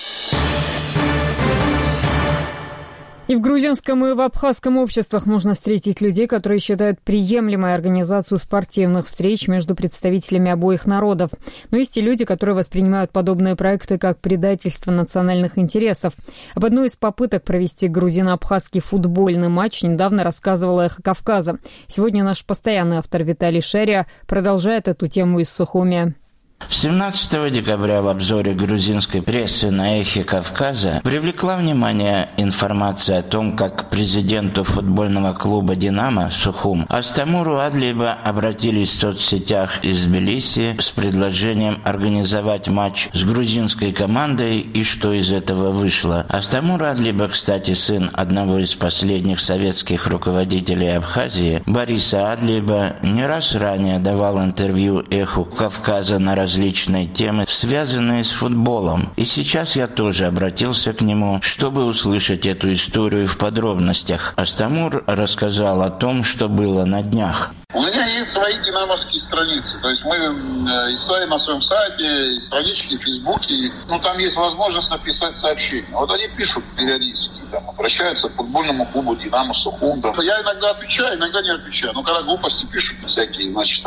И в грузинском, и в абхазском обществах можно встретить людей, которые считают приемлемой организацию спортивных встреч между представителями обоих народов. Но есть и люди, которые воспринимают подобные проекты как предательство национальных интересов. Об одной из попыток провести грузино-абхазский футбольный матч недавно рассказывала «Эхо Кавказа». Сегодня наш постоянный автор Виталий Шерия продолжает эту тему из Сухуми. 17 декабря в обзоре грузинской прессы на «Эхе Кавказа» привлекла внимание информация о том, как к президенту футбольного клуба «Динамо» Сухум Астамуру Адлиба обратились в соцсетях из Тбилиси с предложением организовать матч с грузинской командой, и что из этого вышло. Астамур Адлиба, кстати, сын одного из последних советских руководителей Абхазии, Бориса Адлиба, не раз ранее давал интервью «Эху Кавказа» на различные темы, связанные с футболом. И сейчас я тоже обратился к нему, чтобы услышать эту историю в подробностях. Астамур рассказал о том, что было на днях. У меня есть свои динамовские страницы. То есть мы ставим на своем сайте, странички в Фейсбуке. Там есть возможность написать сообщение. Вот они пишут периодически, обращаются к футбольному клубу «Динамо» Сухум. Я иногда отвечаю, иногда не отвечаю. Когда глупости пишут всякие,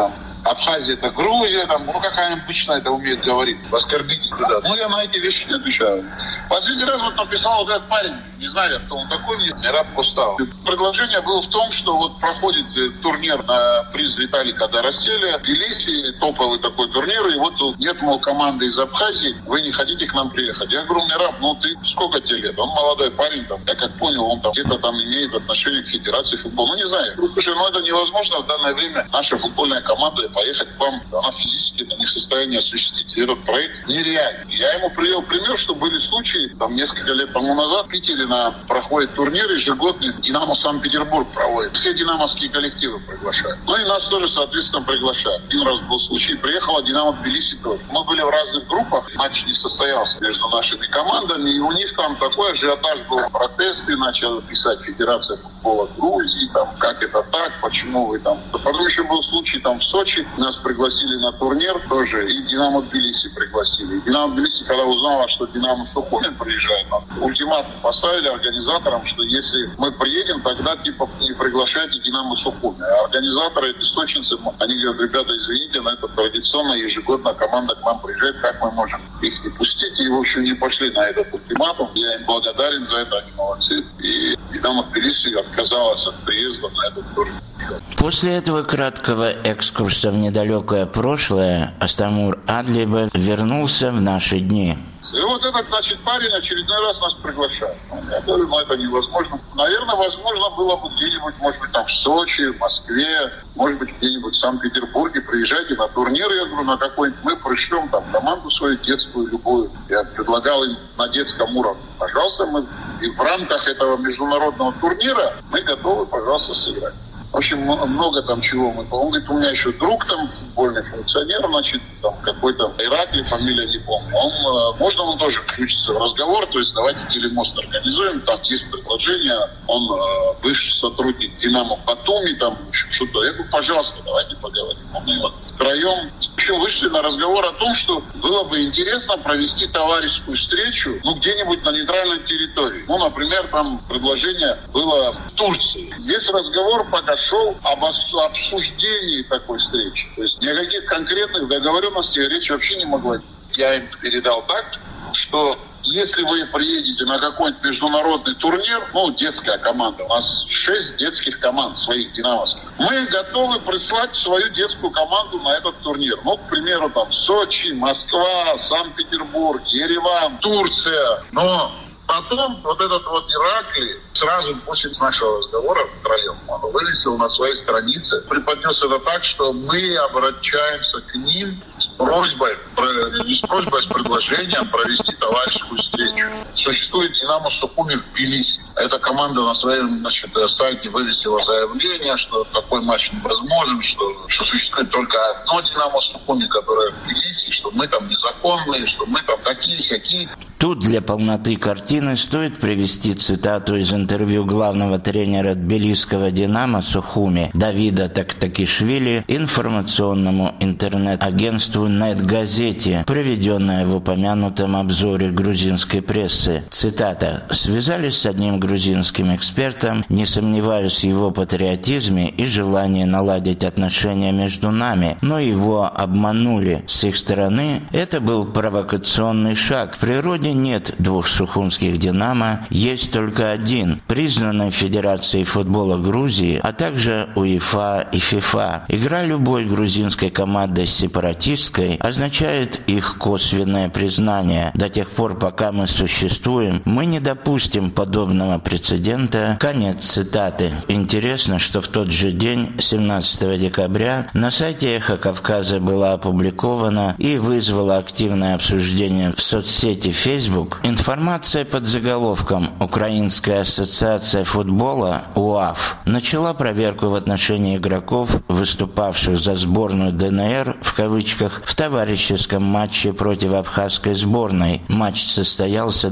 Абхазия это Грузия, там, ну какая обычно это умеет говорить, оскорбительно. Да. Ну я на эти вещи не отвечаю. Последний раз вот написал вот этот парень, не знаю, кто он такой, Мераб Кустав. Предложение было в том, что вот проходит турнир на приз Виталика Доростеля, Тбилиси, топовый такой турнир, и вот нет, мол, команды из Абхазии, вы не хотите к нам приехать. Я говорю, Мераб, ну ты сколько тебе лет? Он молодой парень, там, я как понял, он там где-то там имеет отношение к Федерации футбола. Ну не знаю. Слушай, ну это невозможно в данное время. Наша футбольная команда поехать к вам, она физически не в состоянии осуществить этот проект нереально. Я ему привел пример, что были случаи, там несколько лет тому назад в Питере проходит турнир ежегодный, Динамо Санкт-Петербург проводит. Все динамовские коллективы приглашают. Ну и нас тоже, соответственно, приглашают. Один раз был случай, приехала Динамо Тбилиси тоже. Мы были в разных группах, матч не состоялся между нашими командами, и у них там такой ажиотаж был, протесты, начала писать Федерация футбола Грузии, там, как это так, почему вы там. Потом еще был случай там в Сочи, нас пригласили на турнир тоже, и Динамо Тбилиси пригласили. И Динамо Тбилиси, когда узнала, что Динамо Сухумин приезжает, нам ультиматум поставили организаторам, что если мы приедем, тогда типа не приглашайте Динамо Сухумин. А организаторы, эти сочинцы, они говорят, ребята, извините, но это традиционно ежегодно команда к нам приезжает, как мы можем их не пустить? И, в общем, не пошли на этот ультиматум. Я им благодарен за это, они молодцы. И Динамо Тбилиси отказалась от приезда на этот турнир. После этого краткого экскурса в недалекое прошлое Астамур Адлибов вернулся в наши дни. И вот этот, значит, парень очередной раз нас приглашает. Я говорю, ну это невозможно. Наверное, возможно было бы где-нибудь, может быть, там в Сочи, в Москве, может быть, где-нибудь в Санкт-Петербурге. Приезжайте на турнир, я говорю, на какой-нибудь. Мы пришлем там команду свою детскую, любую. Я предлагал им на детском уровне. Пожалуйста, мы и в рамках этого международного турнира мы готовы, пожалуйста, сыграть. В общем, много там чего мы. Он говорит, у меня еще друг там, футбольный функционер, значит, там какой-то Иракли, фамилия не помню. Можно он тоже включиться в разговор, то есть давайте телемост организуем, там есть предложение, он бывший сотрудник Динамо Батуми, там что-то. Я говорю, пожалуйста, давайте поговорим. Мы вот втроем еще вышли на разговор о том, что было бы интересно провести товарищескую встречу, ну, где-нибудь на нейтральной территории. Ну, например, там предложение было в Турции. Весь разговор пока шел об обсуждении такой встречи. То есть никаких конкретных договоренностей речь вообще не могла. Я им передал так, что если вы приедете на какой-нибудь международный турнир, ну, детская команда, у нас 6 детских команд своих динамовских, мы готовы прислать свою детскую команду на этот турнир. Ну, к примеру, там, Сочи, Москва, Санкт-Петербург, Ереван, Турция. Но потом вот этот вот Иракли сразу после нашего разговора втроем он вывесил на своей странице, преподнес это так, что мы обращаемся к ним с просьбой, не с просьбой, а с предложением провести товарищескую встречу. Существует Динамо Сухуми в Тбилиси. Эта команда на своем, значит, сайте вывесила заявление, что такой матч невозможен, что существует только одно Динамо Сухуми, которое в Тбилиси, что мы там незаконные, что мы там такие-сякие. Тут для полноты картины стоит привести цитату из интервью главного тренера тбилисского «Динамо» Сухуми Давида Тактакишвили информационному интернет-агентству «Нет-газете», приведенное в упомянутом обзоре грузинской прессы. Цитата. «Связались с одним грузинским экспертом, не сомневаюсь в его патриотизме и желании наладить отношения между нами, но его обманули. С их стороны это был провокационный шаг. В природе нет двух сухумских «Динамо», есть только один, признанный Федерацией футбола Грузии, а также УЕФА и ФИФА. Игра любой грузинской команды с сепаратистской означает их косвенное признание. До тех пор, пока мы существуем, мы не допустим подобного прецедента». Конец цитаты. Интересно, что в тот же день, 17 декабря, на сайте «Эхо Кавказа» была опубликована и вызвала активное обсуждение в соцсети Facebook информация под заголовком «Украинская ассоциация футбола УАФ начала проверку в отношении игроков, выступавших за сборную ДНР в кавычках в товарищеском матче против абхазской сборной. Матч состоялся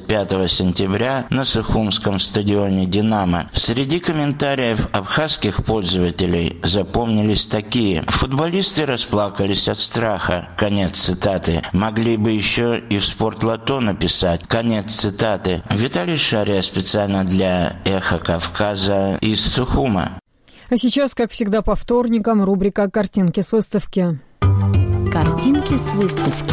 25 сентября на Сухумском стадионе «Динамо». Среди комментариев абхазских пользователей запомнились такие: «Футболисты расплакались от страха». Конец цитаты. Могли бы еще и в Спортлото написать. Конец цитаты. Виталий Шария специально для «Эхо Кавказа» из Сухума. А сейчас, как всегда по вторникам, рубрика «Картинки с выставки». Картинки с выставки.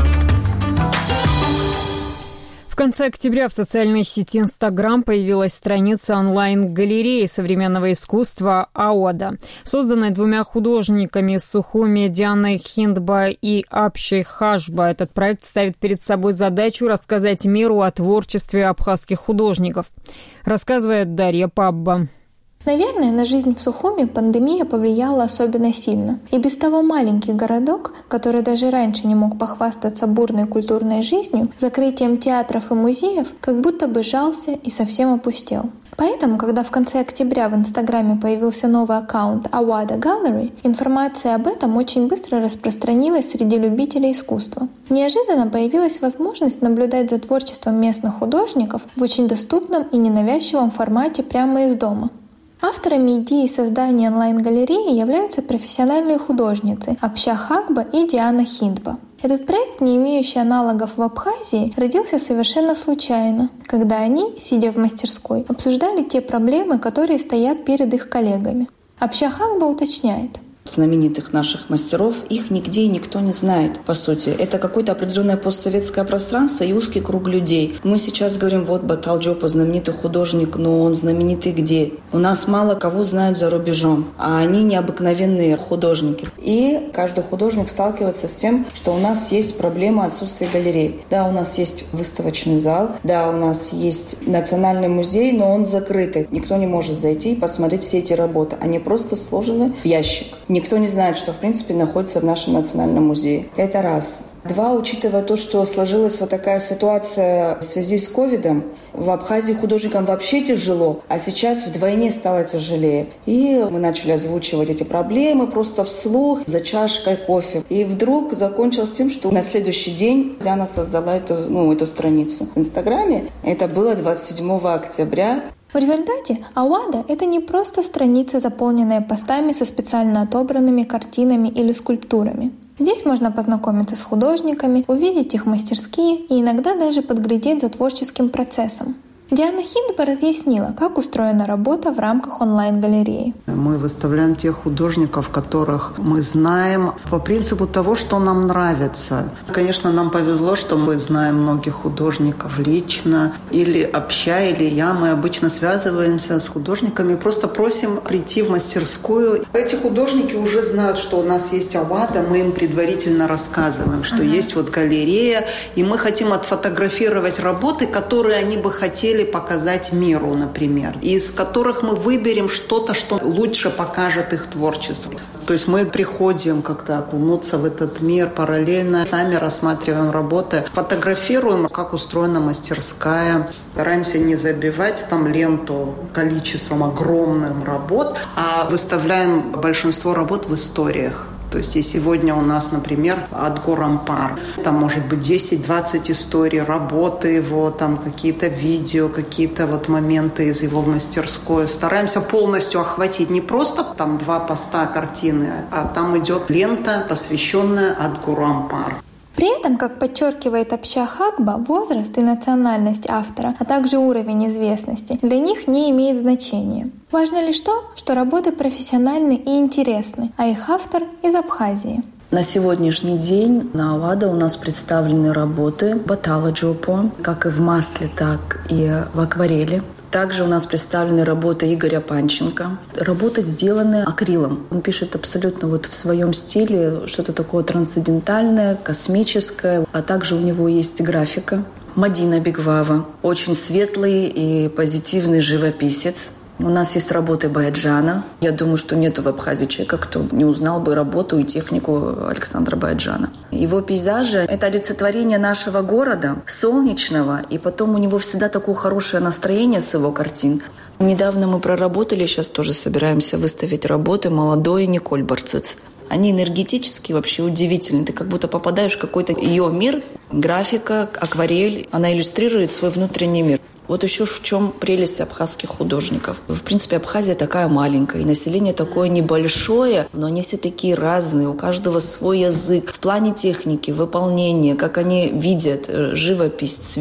В конце октября в социальной сети Instagram появилась страница онлайн-галереи современного искусства «Ауада». Созданная двумя художниками Сухуми Дианой Хиндба и Апшей Хашба, этот проект ставит перед собой задачу рассказать миру о творчестве абхазских художников. Рассказывает Дарья Пабба. Наверное, на жизнь в Сухуми пандемия повлияла особенно сильно. И без того маленький городок, который даже раньше не мог похвастаться бурной культурной жизнью, закрытием театров и музеев, как будто бы сжался и совсем опустел. Поэтому, когда в конце октября в Инстаграме появился новый аккаунт Awada Gallery, информация об этом очень быстро распространилась среди любителей искусства. Неожиданно появилась возможность наблюдать за творчеством местных художников в очень доступном и ненавязчивом формате прямо из дома. Авторами идеи создания онлайн-галереи являются профессиональные художницы Апша Хашба и Диана Хиндба. Этот проект, не имеющий аналогов в Абхазии, родился совершенно случайно, когда они, сидя в мастерской, обсуждали те проблемы, которые стоят перед их коллегами. Апша Хашба уточняет. Знаменитых наших мастеров, их нигде и никто не знает, по сути. Это какое-то определенное постсоветское пространство и узкий круг людей. Мы сейчас говорим, вот Батал Джопа знаменитый художник, но он знаменитый где? У нас мало кого знают за рубежом, а они необыкновенные художники. И каждый художник сталкивается с тем, что у нас есть проблема отсутствия галерей. Да, у нас есть выставочный зал, да, у нас есть национальный музей, но он закрытый. Никто не может зайти и посмотреть все эти работы. Они просто сложены в ящик. Никто не знает, что, в принципе, находится в нашем национальном музее. Это раз. Два, учитывая то, что сложилась вот такая ситуация в связи с ковидом, в Абхазии художникам вообще тяжело, а сейчас вдвойне стало тяжелее. И мы начали озвучивать эти проблемы просто вслух, за чашкой кофе. И вдруг закончилось тем, что на следующий день Диана создала эту страницу в Инстаграме. Это было 27 октября. В результате Ауада – это не просто страница, заполненная постами со специально отобранными картинами или скульптурами. Здесь можно познакомиться с художниками, увидеть их мастерские и иногда даже подглядеть за творческим процессом. Диана Хиндба разъяснила, как устроена работа в рамках онлайн-галереи. Мы выставляем тех художников, которых мы знаем, по принципу того, что нам нравится. Конечно, нам повезло, что мы знаем многих художников лично, или Апша, или я. Мы обычно связываемся с художниками, просто просим прийти в мастерскую. Эти художники уже знают, что у нас есть Ауада, мы им предварительно рассказываем, что есть вот галерея, и мы хотим отфотографировать работы, которые они бы хотели показать миру, например, из которых мы выберем что-то, что лучше покажет их творчество. То есть мы приходим как-то окунуться в этот мир параллельно, сами рассматриваем работы, фотографируем, как устроена мастерская, стараемся не забивать там ленту количеством огромным работ, а выставляем большинство работ в историях. То есть и сегодня у нас, например, Адгур Ампар. Там может быть 10-20 историй, работы его, там какие-то видео, какие-то вот моменты из его мастерской. Стараемся полностью охватить не просто там 2 поста картины, а там идет лента, посвященная Адгуру Ампар. При этом, как подчеркивает Апша Хашба, возраст и национальность автора, а также уровень известности для них не имеет значения. Важно лишь то, что работы профессиональны и интересны, а их автор из Абхазии. На сегодняшний день на Ауада у нас представлены работы Батала Джопа, как и в масле, так и в акварели. Также у нас представлены работы Игоря Панченко. Работы сделаны акрилом. Он пишет абсолютно вот в своем стиле что-то такое трансцендентальное, космическое. А также у него есть графика. Мадина Бигвава. Очень светлый и позитивный живописец. У нас есть работы Баяджана. Я думаю, что нету в Абхазии человека, кто не узнал бы работу и технику Александра Баяджана. Его пейзажи – это олицетворение нашего города, солнечного, и потом у него всегда такое хорошее настроение с его картин. Недавно мы проработали, сейчас тоже собираемся выставить работы молодой Николь Барцец. Они энергетически вообще удивительны. Ты как будто попадаешь в какой-то ее мир, графика, акварель. Она иллюстрирует свой внутренний мир. Вот еще в чем прелесть абхазских художников. В принципе, Абхазия такая маленькая, и население такое небольшое, но они все такие разные, у каждого свой язык. В плане техники, выполнения, как они видят живопись, цвет.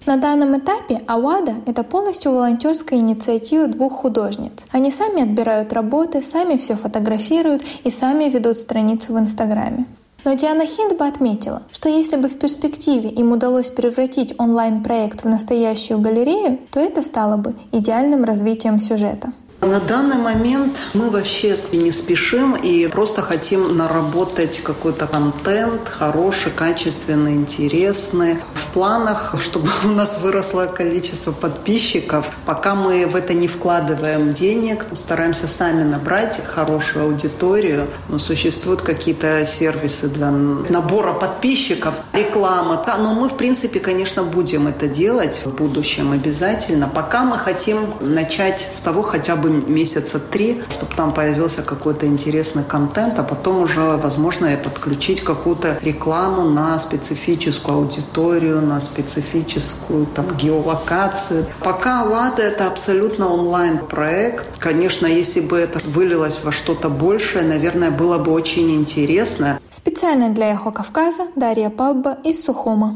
На данном этапе Ауада – это полностью волонтерская инициатива 2 художниц. Они сами отбирают работы, сами все фотографируют и сами ведут страницу в Инстаграме. Но Диана Хиндба отметила, что если бы в перспективе им удалось превратить онлайн-проект в настоящую галерею, то это стало бы идеальным развитием сюжета. На данный момент мы вообще не спешим и просто хотим наработать какой-то контент хороший, качественный, интересный. В планах, чтобы у нас выросло количество подписчиков, пока мы в это не вкладываем денег, стараемся сами набрать хорошую аудиторию. Но существуют какие-то сервисы для набора подписчиков, рекламы. Но мы, в принципе, конечно, будем это делать в будущем обязательно. Пока мы хотим начать с того хотя бы месяца 3, чтобы там появился какой-то интересный контент, а потом уже, возможно, и подключить какую-то рекламу на специфическую аудиторию, на специфическую геолокацию. Пока «Лада» — это абсолютно онлайн-проект. Конечно, если бы это вылилось во что-то большее, наверное, было бы очень интересно. Специально для «Эхо Кавказа» Дарья Пабба из Сухума.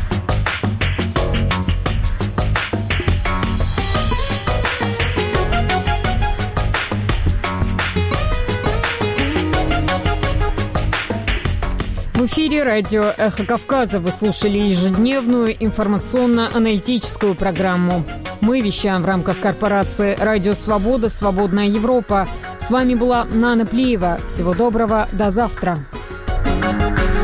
В эфире радио «Эхо Кавказа» вы слушали ежедневную информационно-аналитическую программу. Мы вещаем в рамках корпорации «Радио Свобода. Свободная Европа». С вами была Нана Плиева. Всего доброго. До завтра.